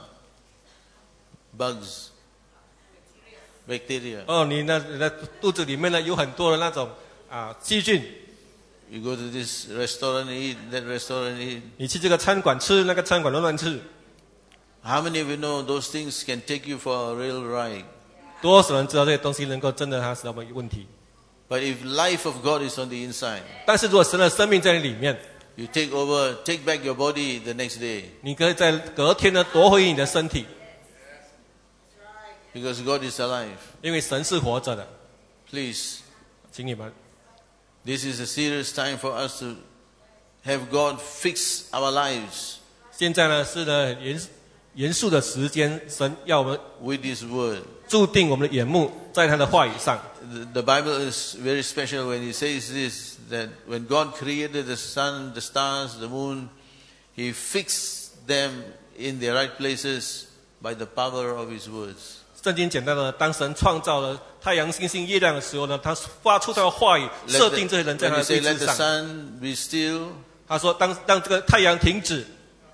Bugs. Bacteria. 哦，你那你的肚子里面呢有很多的那种啊细菌。 You go to this restaurant and eat, that restaurant and eat. 你去这个餐馆吃，那个餐馆乱乱吃。 How many of you know those things can take you for a real ride? 多少人知道这些东西能够真的它使我们有问题？ But if life of God is on the inside, 但是如果神的生命在你里面， you take over, take back your body the next day. 你可以在隔天呢夺回你的身体， Because God is alive. 因为神是活着的。 Please, 请你们， this is a serious time for us to have God fix our lives 现在呢是呢严严肃的时间，神要我们 with His word. 注定我们的眼目在他的话语上。 The, the Bible is very special when it says this, that when God created the sun, the stars, the moon, He fixed them in their right places by the power of His words. 圣经简单的，当神创造了太阳、星星、月亮的时候呢，他发出他的话语， Let 设 the- 定这些人在 when 他 He 的 say, 位 let 置 the 上。 sun be still, 他说，当让这个太阳停止，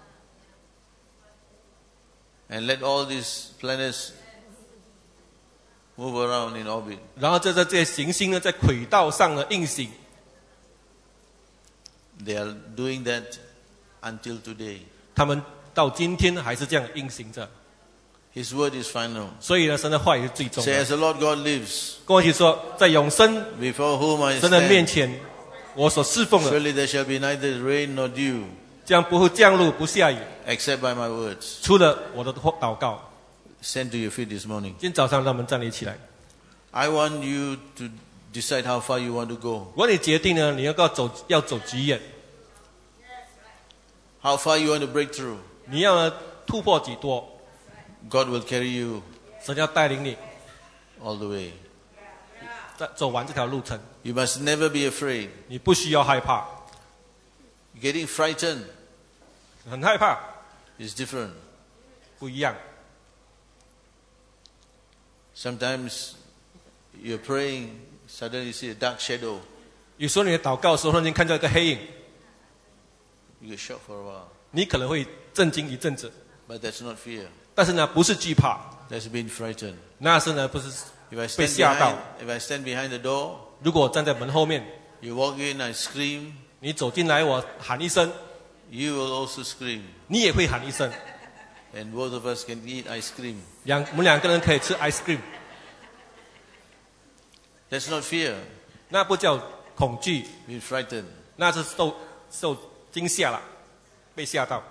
and let all these planets move around in orbit. 然后这这这些行星呢，在轨道上呢运行。 They are doing that until today. 他们到今天还是这样运行着。 His word is final. 所以呢，神的话语是最重 Say, 的。 as the Lord God lives, 跟我一起说，在永生 before whom I 神的面 stand, 前，我所侍奉的， surely there shall be neither rain nor dew, 将不会降露不下雨， except by my words. 除了我的祷告。 Stand to your feet this morning. 今天早上，让我们站立起来。 I want you to decide how far you want to go. 如果你决定呢，你要走要走几远， How far you want to break through. 你要呢突破几多， God will carry you 神要带领你 all the way. 在走完这条路程。 You must never be afraid. 你不需要害怕， Getting frightened 很害怕， It's different. 不一样。 Sometimes you're praying, suddenly you see a dark shadow. 有时候你的祷告的时候，突然间看到一个黑影， You get shocked for a while. 你可能会震惊一阵子。 But that's not fear. 但是呢，不是惧怕， That's being frightened. 那是呢，不是 If I 被 stand 吓到。 behind, if I stand behind the door, 如果我站在门后面， you walk in, I scream, 你走进来，我喊一声， you will also scream. 你也会喊一声。 And both of us can eat ice cream. 两我们两个人可以吃 ice cream， That's not fear. 那不叫恐惧， Being frightened. 那是受受惊吓了，被吓到。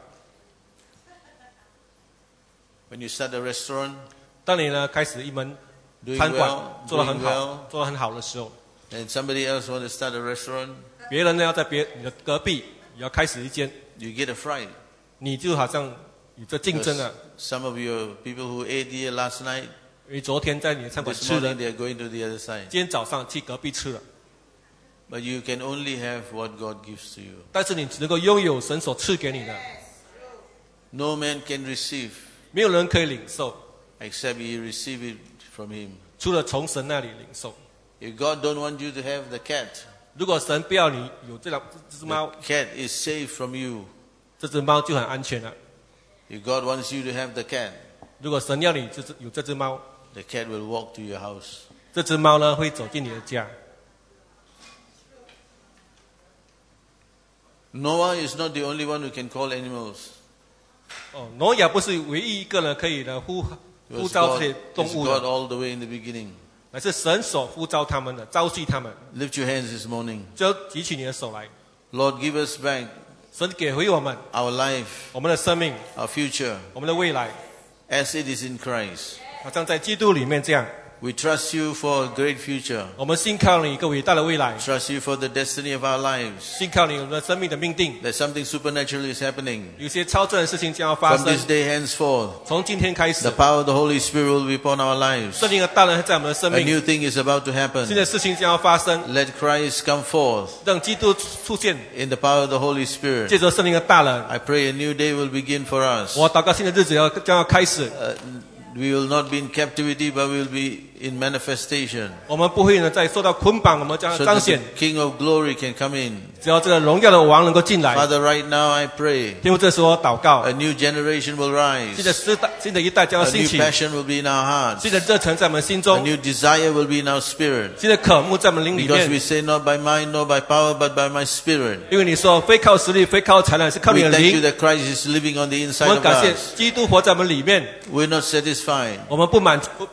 When you start a restaurant, 当你呢开始一门 doing 餐馆 well, 做得很 doing 好 well,， 做得很好的时候， and somebody else want to start a restaurant, 别人呢要在别你的隔壁也要开始一间， you get a fright. 你就好像有这竞争 Because 了。 some of your people who ate here last night, 因为昨天在你的餐馆 this 吃了 morning，they are going to the other side. 今天早上去隔壁吃了， But you can only have what God gives to you. 但是你只能够拥有神所赐给你的， No man can receive 没有人可以领受， except he receive it from him. 除了从神那里领受。 If God don't want you to have the cat, 如果神不要你有这两这只猫， the cat is safe from you. 这只猫就很安全了。 If God wants you to have the cat, 如果神要你这只有这只猫， the cat will walk to your house. 这只猫呢会走进你的家。 Noah is not the only one who can call animals. 哦，挪亚不是唯一一个呢可以呢呼 It 呼 was 召 God, 这些 it's 动物 God 的， all the way in the beginning. 乃是神所呼召他们的，召集他们。 Lift your hands this morning. 就举起你的手来， Lord, give us back 神给回我们 our life, 我们的生命， our future, 我们的未来， as it is in Christ. 好像在基督里面这样。 We trust you for a great future. 我们信靠你一个伟大的未来， Trust you for the destiny of our lives. 信靠你我们的生命的命定。 That something supernatural is happening. 有些超自然的事情将要发 From 生 this。day henceforth, 从今天开始 the，power of the Holy Spirit will be upon our lives. 圣灵的大能在我们的生 A 命， new thing is about to happen. 新的事情将要发生， Let Christ come forth 让基督出现， in the power of the Holy 借 Spirit. 着圣灵的大能。 I pray a new day will begin for us. 我祷告新的日子要将要开始， Uh, we will not be in captivity, but we will be in manifestation. 我们不会呢再受到捆绑，我们将要 So 彰 that 显。 the King of Glory can come in. 只要这个荣耀的王能够进来， Father, right now I pray 听我这时候祷告 a，new generation will 新的 rise. 世代、新的一代将要 A 兴 new 起， passion will be in our hearts. 新的热忱在我们心 A 中， new desire will be in our spirit. 新的渴慕在我们灵里 Because we 面。 say not by mind, nor by power, but by my spirit. 因为你说非靠实力，非靠才能，是靠你 We 的 thank you 灵。 that Christ is living on the 我 inside 们 of 感谢 us. 基督活在我们里面， We're not satisfied 我们不满足，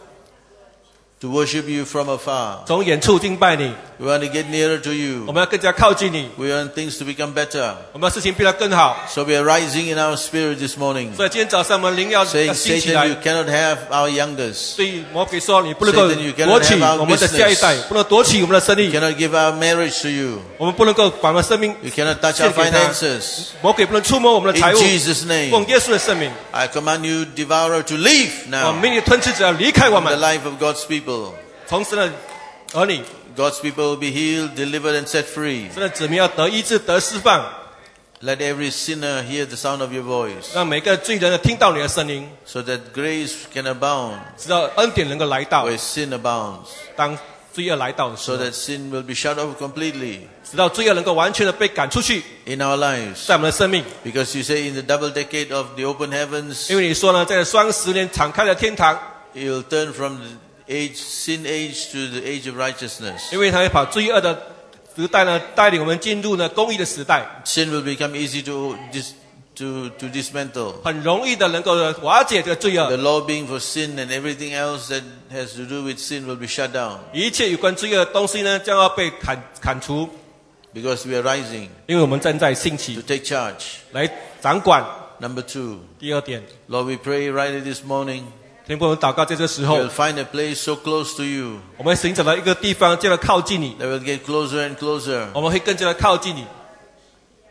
to worship you from afar. 从远处敬拜你， We want to get nearer to 我 you. 们要更加靠近你， We want things to become better. 我们要事情变得更好。 So we are rising in our spirit this morning, 所以今天早上我们灵要 saying, 要兴起 Satan, 来 you。cannot have our youngest. 所以魔鬼说，你不能够 Satan, you cannot 夺取 have our 我们的下一代， business. 不能夺取我们的生 You 意， cannot give our marriage to you. 我们不能够把我们的生命 You cannot touch our 献给他。 finances. 魔鬼不能触摸我们的 In 财物。 Jesus' 奉 name, 耶稣的圣名， I command you, devourer, to leave 我 now 命令吞吃者要离开我 from the 们， life of God's people. 从神的儿女， God's people will be healed, delivered, and set free. 神的子民要得医治、得释放， Let every sinner hear the sound of your voice, 让每个罪人呢听到你的声音， so that grace can abound 直到恩典能够来到。 where sin abounds, 当罪恶来到的时 so 候， that sin will be shut off completely 直到罪恶能够完全的被赶出去， in our lives. 在我们的生命。 Because you say in the double decade of the open heavens, 因为你说呢，在双十年敞开的天堂， He will turn from the age, sin age to the age of righteousness. 因为他会把罪恶的时代呢带领我们进入呢公义的时代， Sin will become easy to dis, to to dismantle. 很容易的能够呢瓦解这个罪 The 恶， law being for sin and everything else that has to do with sin will be shut down 一切有关罪恶的东西呢将要被砍砍除， because we are rising 因为我们正在兴 to 起 take charge. 来掌管。 Number two, 第二点， Lord, we pray right at this morning, 天父，我们祷告在这时候， we'll find a place so close to you 我们寻找到一个地方，就要靠近你， that will get closer and closer, 我们会更加的靠近你，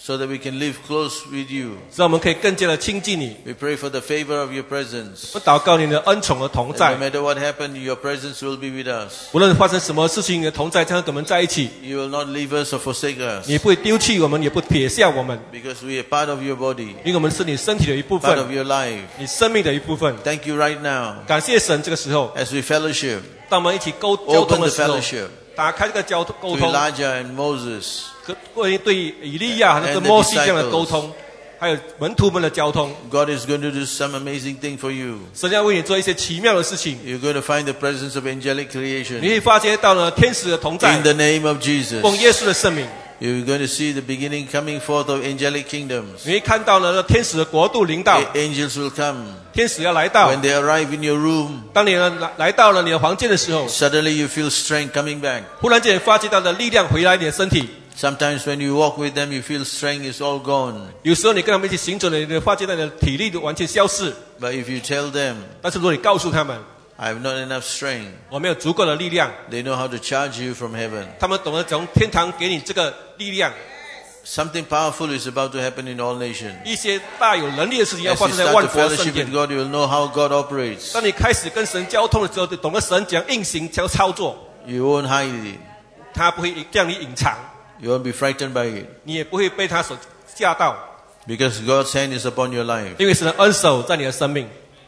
so that we can live close with you. 使我们可以更加的亲近你。 We pray for the favor of your presence. 我祷告你的恩宠和同 And 在 no，matter what happened, your presence will be with us. 无论发生什么事情，你的同在将和我们在一起。 You will not leave us or forsake us. 你不会丢弃我们，也不撇下我们， Because we are part of your body, 因为我们是你身体的一部 part 分， of your life. 你生命的一部分。 Thank you right now 感谢神，这个时候， as we fellowship. 当我们一起沟交 Open 通 the 的时候， fellowship 打开这个交通沟 to 通， Elijah and Moses. 关于对以利亚和 And 跟 the 摩西这样的沟通，还有门徒们的交通。 God is going to do some amazing thing for you. 神要为你做一些奇妙的事情， You're going to find the presence of angelic 你 creation 会发觉到呢天使的同在 in，the name of Jesus. 奉耶稣的圣名， You're going to see the beginning coming forth of angelic kingdoms. 你会看到呢天使的国度临到， A- Angels will come. 天使要来到。 When they arrive in your room, 当你呢来来到了你的房间的时候， suddenly you feel strength coming back. 忽然间发觉到的力量回来你的身体。 Sometimes when you walk with them, you feel strength is all gone. 有时候你跟他们一起行走的，你发觉到你的体力都完全消逝。 But if you tell them, 但是如果你告诉他们， I have not enough strength, 我没有足够的力量， they know how to charge you from heaven. 他们懂得从天堂给你这个力量。 Something powerful is about to happen in all nations. 一些大有能力的事情要 As 发 you 生在 start 万 to 国圣 fellowship 殿 with。God, you will know how God operates. 当你开始跟神交通的时候，就懂得神怎样运行、怎样操作， You won't hide it. 他不会让你隐藏， You won't be frightened by it. 你也不会被他所吓到， Because God's hand is upon your life. 因为神的恩手在你的生命。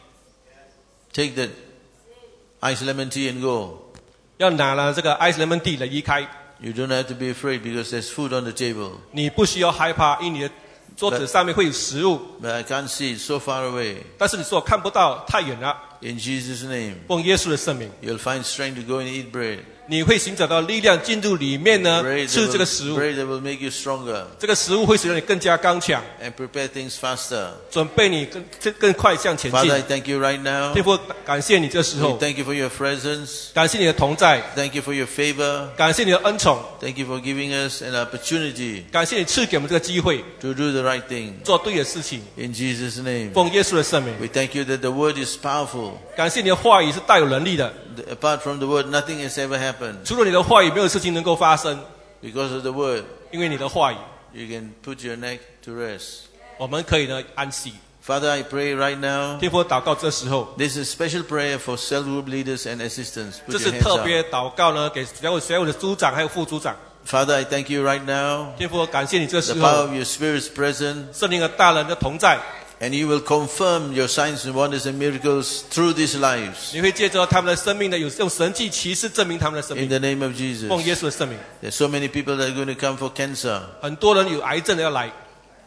Take that ice lemon tea and go. 要拿了这个爱斯门地来离开， You don't have to be afraid because there's food on the table. 你不需要害怕，因为你的桌子上面会有食物， But I can't see it so far away. 但是你说看不到，太远了。 In Jesus' name, 奉耶稣的圣名， you'll find strength to go and eat bread. 你会寻找到力量进入里面呢， Bread 吃 that 这个 will, 食物， bread that will make you stronger 这个食物会使得你更加刚强， and prepare things faster. 准备你更更更快向前 Father, I 进。 thank you right now. 天父，感谢你这时 We 候， thank you for your presence. 感谢你的同在， Thank you for your favor. 感谢你的恩宠， Thank you for giving us an opportunity 感谢你赐给我们这个机会， to do the right thing. 做对的事情。 In Jesus' name. 奉耶稣的圣名， We thank you that the word is powerful. 感谢你的话语是大有能力的， The- Apart from the word, nothing has ever happened. 除了你的话语，没有事情能够发生。 Because of the word, 因为你的话语， you can put your neck to rest. 我们可以呢安息。 Father, I pray right now. 天父祷告这时候， This is special prayer for cell group leaders and assistants. 这 Put 是 your 特 hands 别 up. 祷告呢，给所有所有的组长还有副组长。 Father, I thank you right now. 天父，感谢你这 The 时 power 候 of your Spirit's present. 圣灵的大人的同在， And you will confirm your signs and wonders and miracles through these lives. 你会借着他们的生命呢，有用神迹奇事证明他们的生 In 命。 the name of Jesus. 奉耶稣的圣名， There's so many people that are going to come for cancer. 很多人有癌症的要来。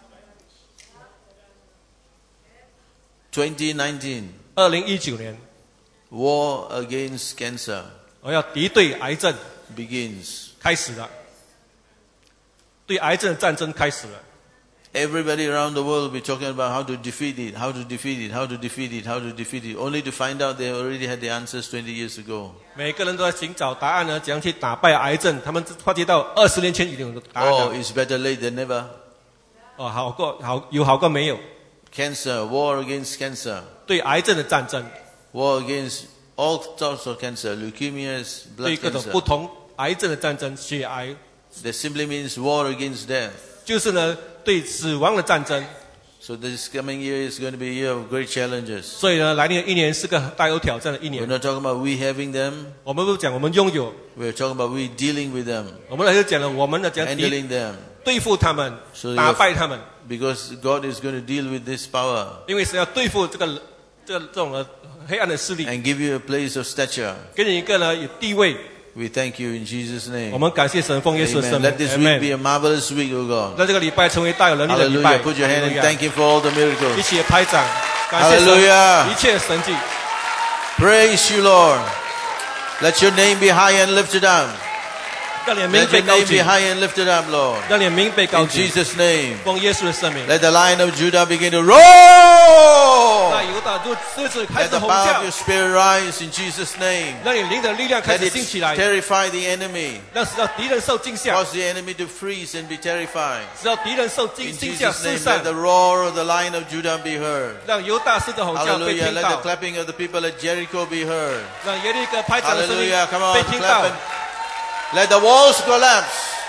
twenty nineteen, 二零一九年， war against cancer 我要敌对癌症 begins. 开始了，对癌症的战争开始了。 Everybody around the world will be talking about how to defeat it, how to defeat it, how to defeat it, how to defeat it, only to find out they already had the answers twenty years ago. 每个人都在寻找答案呢，怎样去打败癌症？他们发觉到二十年前已经有答案 Oh, 了。 it's better late than never. 哦，好过好有好过没有？ Cancer, war against cancer, 对癌症的战争， war against all sorts of cancer, leukemias, 对 blood 各种不 cancer. 同癌症的战争，血癌， That simply means war against death. 就是呢对死亡的战争。 So this coming year is going to be a year of great challenges. 所以呢，来年的一年是个大有挑战的一 We're 年。 not talking about we having them. 我们不是讲我们拥有， We're talking about we dealing with them, 我们来就讲了我们的讲敌 handling them. 对付他们 So， 打败他们， Because God is going to deal with this power 因为是要对付这个这个这种的黑暗的势力， and give you a place of stature. 给你一个呢有地位。 We thank you in Jesus' 我 name. 们感谢神，奉耶稣的 Amen. 圣名 Let this week be ，Amen。 a marvelous week, O God. 让这个礼拜成为大有能力的礼拜。 Hallelujah. Put your hand and 哈利路亚 thank Him for all the 一 miracles. 起拍掌，感谢神 Hallelujah. 一切神迹。 Praise you, Lord. Let your name be high and lifted up. 让你的名 Let 被 your 高 name be 举， high and lifted up, Lord. 让你的名被高 In 举。 Jesus' name. 奉耶稣的圣名， Let the Lion of Judah begin to roar. 那犹大就狮子开 Let 始 the 吼 power 叫 of your，spirit rise in Jesus' name. 让你灵的力量开 Let 始 it 兴起来， terrify the enemy. 让使到敌人受惊吓， Cause the enemy to freeze and be terrified. 使到敌人受惊 In 惊吓 Jesus' 失 name, 散 let，the roar of the Lion of Judah be heard. 让犹大狮的吼叫被 Hallelujah. 听 Let 到 the，clapping of the people at Jericho be heard. 让耶利哥拍掌的声音 Hallelujah. Come 被 on, 听到 clap，and let the walls collapse.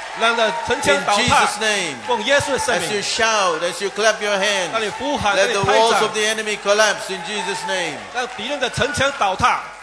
让的城墙 In 倒塌 Jesus' name. 奉耶稣的圣 As you 名， shout, as you clap your 让你 hands, 呼喊，让 let 你 the 拍 walls 掌 of，the enemy collapse in Jesus' name. 让敌人的城墙倒塌。